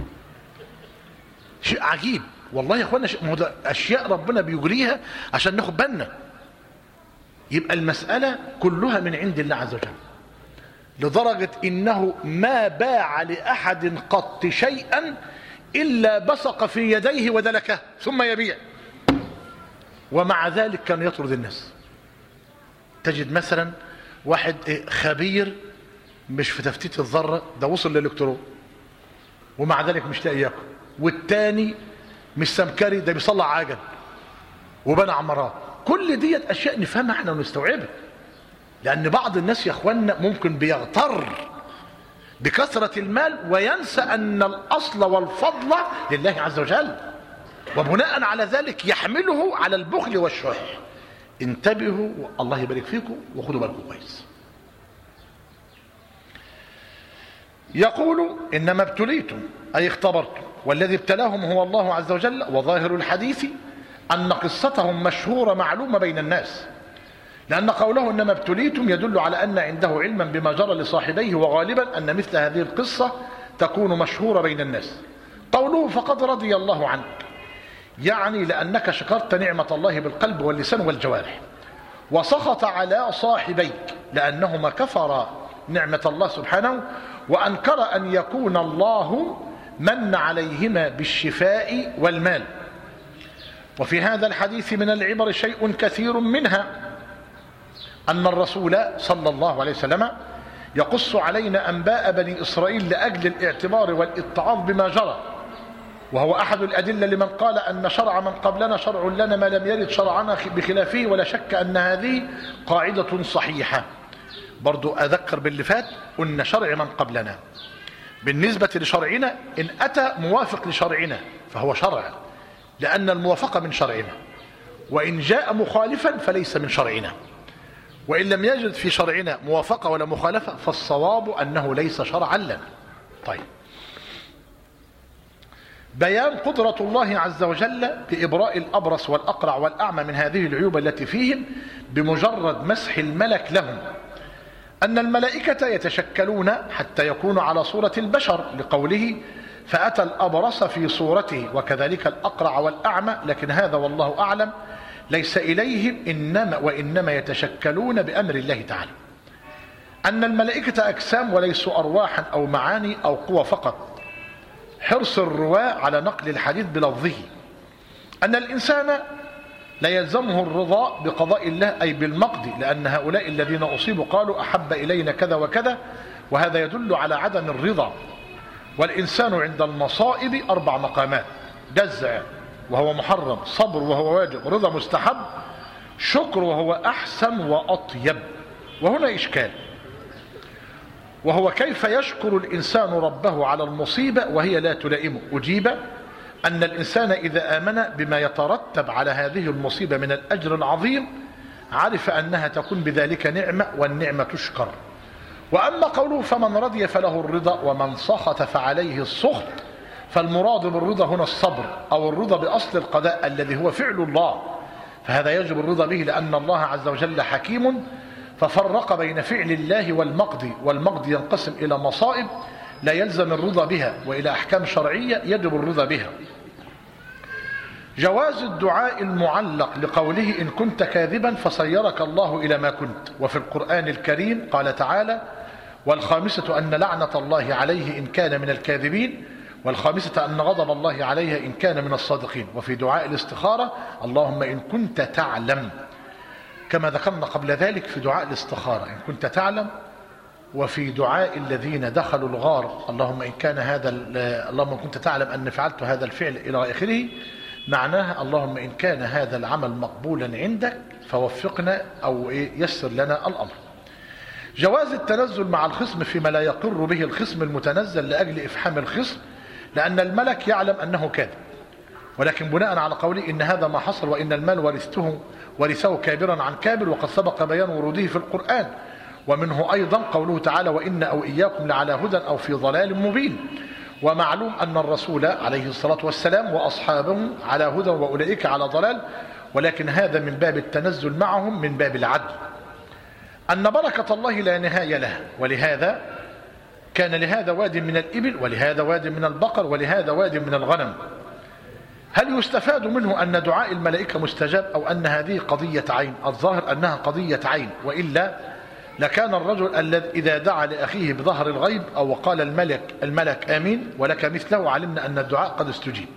شيء عجيب والله يا اخوانا، ما هو ده اشياء ربنا بيجريها عشان ناخد بالنا. يبقى المسألة كلها من عند الله عز وجل، لدرجة انه ما باع لاحد قط شيئا الا بصق في يديه ودلكه ثم يبيع، ومع ذلك كان يطرد الناس. تجد مثلا واحد خبير مش في تفتيت الذرة، ده وصل للإلكترون ومع ذلك مش لاقي ياكل، والتاني مش سمكري، ده بيصلع عجل وبنى عمارات، كل ديت أشياء نفهمها احنا ونستوعبها، لأن بعض الناس يا اخوانا ممكن بيغتر بكثرة المال وينسى أن الأصل والفضل لله عز وجل، وبناء على ذلك يحمله على البخل والشح. انتبهوا، الله يبارك فيكم، وخدوا بالكم كويس. يقول إنما ابتليتم أي اختبرتم، والذي ابتلاهم هو الله عز وجل. وظاهر الحديث أن قصتهم مشهورة معلومة بين الناس، لأن قوله إنما ابتليتم يدل على أن عنده علما بما جرى لصاحبيه، وغالبا أن مثل هذه القصة تكون مشهورة بين الناس. قوله فقد رضي الله عنك، يعني لأنك شكرت نعمة الله بالقلب واللسان والجوارح، وسخط على صاحبيك لأنهما كفرا نعمة الله سبحانه، وأنكر أن يكون الله من عليهما بالشفاء والمال. وفي هذا الحديث من العبر شيء كثير، منها أن الرسول صلى الله عليه وسلم يقص علينا أنباء بني إسرائيل لأجل الاعتبار والاتعاظ بما جرى، وهو أحد الأدلة لمن قال أن شرع من قبلنا شرع لنا ما لم يرد شرعنا بخلافه، ولا شك أن هذه قاعدة صحيحة. برضو أذكر باللي فات، أن شرع من قبلنا بالنسبة لشرعنا إن أتى موافق لشرعنا فهو شرع، لأن الموافقة من شرعنا، وإن جاء مخالفا فليس من شرعنا، وإن لم يجد في شرعنا موافقة ولا مخالفة فالصواب أنه ليس شرعا لنا. طيب، بيان قدرة الله عز وجل بإبراء الأبرص والأقرع والأعمى من هذه العيوب التي فيهم بمجرد مسح الملك لهم. أن الملائكة يتشكلون حتى يكونوا على صورة البشر، لقوله فأتى الأبرص في صورته، وكذلك الأقرع والأعمى، لكن هذا والله أعلم ليس إليهم، إنما وإنما يتشكلون بأمر الله تعالى. أن الملائكة أجسام وليسوا أرواحا أو معاني أو قوى فقط. حرص الرواة على نقل الحديث بلفظه. أن الإنسان لا يلزمه الرضا بقضاء الله أي بالمقضي، لأن هؤلاء الذين أصيبوا قالوا أحب إلينا كذا وكذا، وهذا يدل على عدم الرضا. والإنسان عند المصائب أربع مقامات: جزع وهو محرم، صبر وهو واجب، رضا مستحب، شكر وهو أحسن وأطيب. وهنا إشكال، وهو كيف يشكر الإنسان ربه على المصيبة وهي لا تلائمه. أجيب أن الإنسان إذا آمن بما يترتب على هذه المصيبة من الأجر العظيم عرف أنها تكون بذلك نعمة، والنعمة تشكر. وأما قوله فمن رضي فله الرضا ومن سخط فعليه السخط، فالمراد بالرضا هنا الصبر، أو الرضا بأصل القضاء الذي هو فعل الله، فهذا يجب الرضا به، لأن الله عز وجل حكيم ففرق بين فعل الله والمقضي، والمقضي ينقسم إلى مصائب لا يلزم الرضا بها، وإلى أحكام شرعية يجب الرضا بها. جواز الدعاء المعلق لقوله إن كنت كاذبا فصيرك الله إلى ما كنت. وفي القرآن الكريم قال تعالى والخامسة أن لعنة الله عليه إن كان من الكاذبين، والخامسة أن غضب الله عليها إن كان من الصادقين. وفي دعاء الاستخارة اللهم إن كنت تعلم، كما ذكرنا قبل ذلك في دعاء الاستخارة إن كنت تعلم. وفي دعاء الذين دخلوا الغار اللهم إن كان هذا اللهم إن كنت تعلم أن فعلت هذا الفعل إلى آخره، معناها اللهم إن كان هذا العمل مقبولا عندك فوفقنا أو يسر لنا الأمر. جواز التنزل مع الخصم فيما لا يقر به الخصم المتنزل لأجل إفحام الخصم، لأن الملك يعلم أنه كاذب، ولكن بناء على قوله إن هذا ما حصل وإن المال ورثته ورثه كابرا عن كابر، وقد سبق بيان وروده في القرآن. ومنه أيضا قوله تعالى وإن أو إياكم لعلى هدى أو في ضلال مبين. ومعلوم أن الرسول عليه الصلاة والسلام وأصحابه على هدى وأولئك على ضلال، ولكن هذا من باب التنزل معهم من باب العدل. أن بركة الله لا نهاية لها، ولهذا كان لهذا واد من الإبل، ولهذا واد من البقر، ولهذا واد من الغنم. هل يستفاد منه أن دعاء الملائكة مستجاب أو أن هذه قضية عين؟ الظاهر أنها قضية عين، وإلا لكان الرجل الذي إذا دعا لأخيه بظهر الغيب أو قال الملك الملك آمين ولك مثله علمنا أن الدعاء قد استجيب.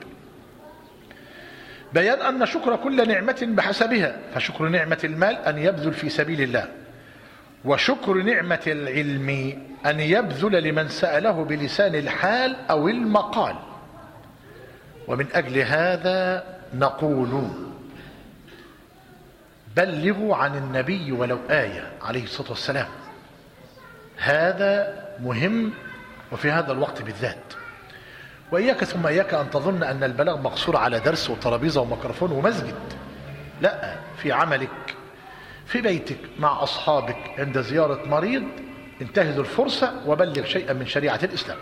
بيان أن شكر كل نعمة بحسبها، فشكر نعمة المال أن يبذل في سبيل الله، وشكر نعمة العلم أن يبذل لمن سأله بلسان الحال أو المقال. ومن أجل هذا نقول بلغوا عن النبي ولو آية عليه الصلاة والسلام. هذا مهم وفي هذا الوقت بالذات. وإياك ثم إياك أن تظن أن البلاغ مقصور على درس وترابيزة وميكروفون ومسجد. لا، في عملك، في بيتك، مع أصحابك، عند زيارة مريض، انتهز الفرصة وبلغ شيئا من شريعة الإسلام.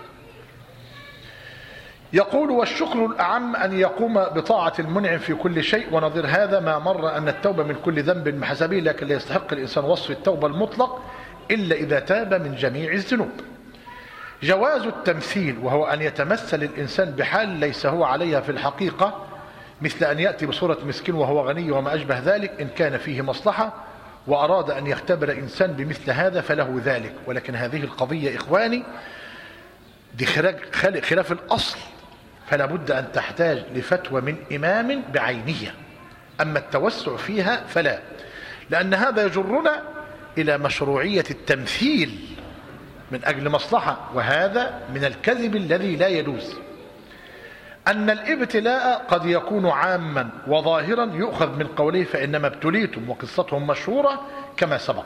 يقول: والشكر الأعم أن يقوم بطاعة المنعم في كل شيء. ونظير هذا ما مر أن التوبة من كل ذنب بحسبه، لكن لا يستحق الإنسان وصف التوبة المطلق إلا إذا تاب من جميع الذنوب. جواز التمثيل، وهو أن يتمثل الإنسان بحال ليس هو عليها في الحقيقة، مثل أن يأتي بصورة مسكين وهو غني وما أشبه ذلك، إن كان فيه مصلحة وأراد أن يختبر إنسان بمثل هذا فله ذلك. ولكن هذه القضية إخواني دي خلاف الأصل، فلا بد أن تحتاج لفتوى من إمام بعينية. أما التوسع فيها فلا، لأن هذا يجرنا إلى مشروعية التمثيل من أجل مصلحة، وهذا من الكذب الذي لا يجوز. أن الابتلاء قد يكون عاما وظاهرا، يؤخذ من قوله فإنما ابتليتم، وقصتهم مشهورة كما سبق.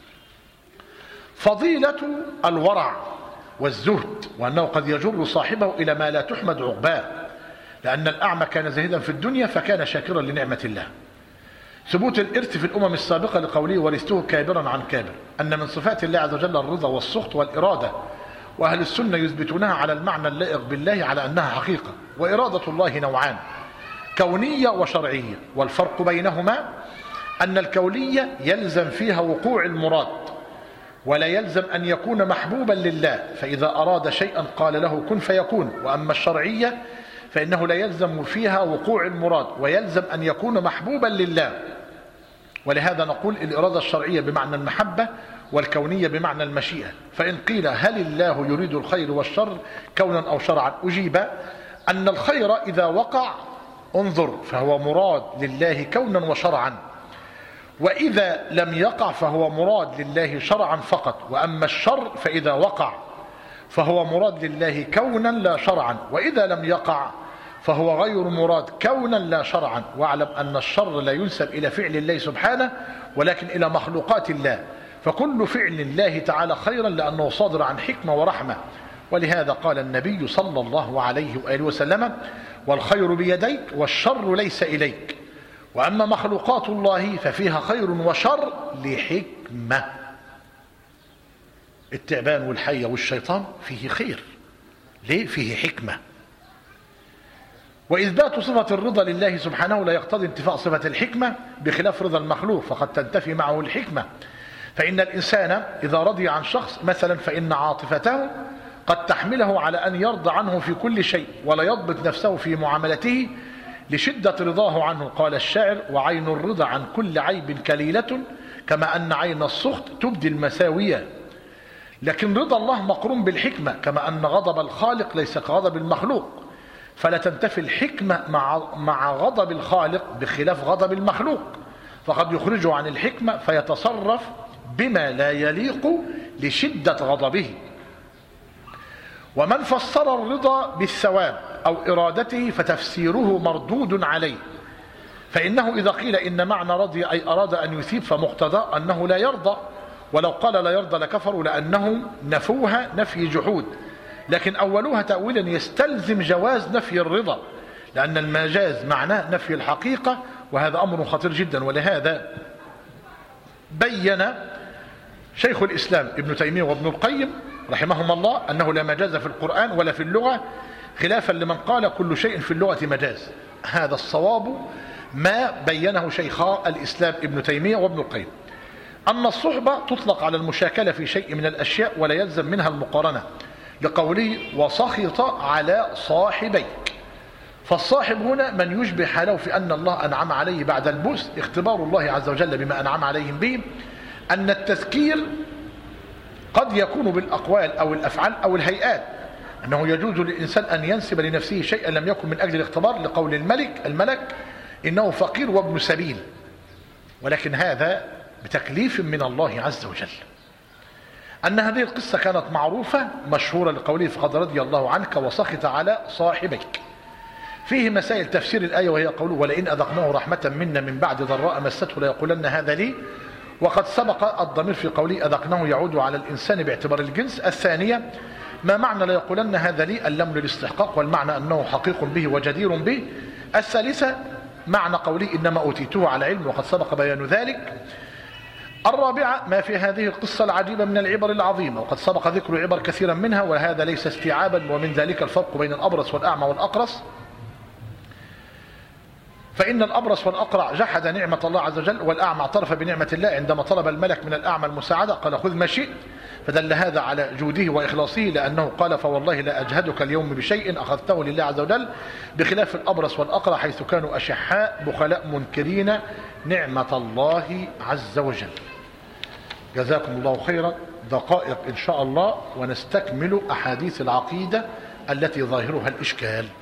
فضيلة الورع والزهد، وأنه قد يجر صاحبه إلى ما لا تحمد عقباه، لأن الأعمى كان زاهدا في الدنيا فكان شاكرا لنعمة الله. ثبوت الإرث في الأمم السابقة لقوله ورثته كابرا عن كابر، أن من صفات الله عز وجل الرضا والسخط والإرادة، وأهل السنة يثبتونها على المعنى اللائق بالله على أنها حقيقة. وإرادة الله نوعان، كونية وشرعية، والفرق بينهما أن الكونية يلزم فيها وقوع المراد، ولا يلزم أن يكون محبوبا لله، فإذا أراد شيئا قال له كن فيكون. وأما الشرعية فإنه لا يلزم فيها وقوع المراد، ويلزم أن يكون محبوبا لله. ولهذا نقول الإرادة الشرعية بمعنى المحبة، والكونية بمعنى المشيئة. فإن قيل هل الله يريد الخير والشر كونا أو شرعا، أجيب أن الخير إذا وقع انظر فهو مراد لله كونا وشرعا، وإذا لم يقع فهو مراد لله شرعا فقط. وأما الشر فإذا وقع فهو مراد لله كونا لا شرعا، وإذا لم يقع فهو غير مراد كونا لا شرعا. واعلم أن الشر لا ينسب إلى فعل الله سبحانه، ولكن إلى مخلوقات الله، فكل فعل الله تعالى خيرا لأنه صادر عن حكمة ورحمة. ولهذا قال النبي صلى الله عليه وآله وسلم: والخير بيديك والشر ليس إليك. وأما مخلوقات الله ففيها خير وشر لحكمة. التعبان والحية والشيطان فيه خير، ليه؟ فيه حكمة. وإثبات صفة الرضا لله سبحانه لا يقتضي انتفاء صفة الحكمة، بخلاف رضا المخلوق فقد تنتفي معه الحكمة. فإن الإنسان إذا رضي عن شخص مثلا فإن عاطفته قد تحمله على أن يرضى عنه في كل شيء، ولا يضبط نفسه في معاملته لشدة رضاه عنه. قال الشاعر: وعين الرضا عن كل عيب كليلة، كما أن عين السخط تبدي المساوية. لكن رضا الله مقرون بالحكمة، كما أن غضب الخالق ليس كغضب المخلوق، فلا تنتفي الحكمة مع مع غضب الخالق بخلاف غضب المخلوق، فقد يخرجه عن الحكمة فيتصرف بما لا يليق لشدة غضبه. ومن فسر الرضا بالثواب أو إرادته فتفسيره مردود عليه، فإنه إذا قيل إن معنى رضي أي أراد أن يثيب فمقتضى أنه لا يرضى، ولو قال لا يرضى لكفروا، لأنهم نفوها نفي جحود. لكن أولوها تأويلا يستلزم جواز نفي الرضا، لأن المجاز معناه نفي الحقيقة، وهذا أمر خطير جدا. ولهذا بين شيخ الإسلام ابن تيمية وابن القيم رحمهم الله أنه لا مجاز في القرآن ولا في اللغة، خلافا لمن قال كل شيء في اللغة مجاز. هذا الصواب ما بينه شيخا الإسلام ابن تيمية وابن القيم، أن الصحبة تطلق على المشاكلة في شيء من الأشياء ولا يلزم منها المقارنة، لقوله وسخط على صاحبيك. فالصاحب هنا من يشبه حاله في أن الله أنعم عليه بعد البؤس، اختبار الله عز وجل بما أنعم عليهم به. أن التذكير قد يكون بالأقوال أو الأفعال أو الهيئات، أنه يجوز للإنسان أن ينسب لنفسه شيئا لم يكن من أجل الاختبار، لقول الملك الملك إنه فقير وابن سبيل، ولكن هذا بتكليف من الله عز وجل. أن هذه القصة كانت معروفة مشهورة لقوله فقد رضي الله عنك وسخط على صاحبيك. فيه مسائل تفسير الآية، وهي قوله ولئن أذقناه رحمة منا من بعد ضراء مسته ليقولن هذا لي، وقد سبق الضمير في قوله أذقناه يعود على الإنسان باعتبار الجنس. الثانية ما معنى ليقولن هذا لي؟ اللام للاستحقاق، والمعنى أنه حقيق به وجدير به. الثالثة معنى قوله إنما أوتيته على علم، وقد سبق بيان ذلك. الرابعة ما في هذه القصة العجيبة من العبر العظيمة، وقد سبق ذكر عبر كثيرا منها، وهذا ليس استيعابا، ومن ذلك الفرق بين الأبرص والأعمى والأقرص. فإن الأبرص والأقرع جحد نعمة الله عز وجل، والأعمى اعترف بنعمة الله عندما طلب الملك من الأعمى المساعدة قال خذ ما شئت، فدل هذا على جوده وإخلاصه، لأنه قال فوالله لا أجهدك اليوم بشيء أخذته لله عز وجل، بخلاف الأبرص والأقرع حيث كانوا أشحاء بخلاء منكرين نعمة الله عز وجل. جزاكم الله خيرا. دقائق إن شاء الله ونستكمل أحاديث العقيدة التي ظاهرها الإشكال.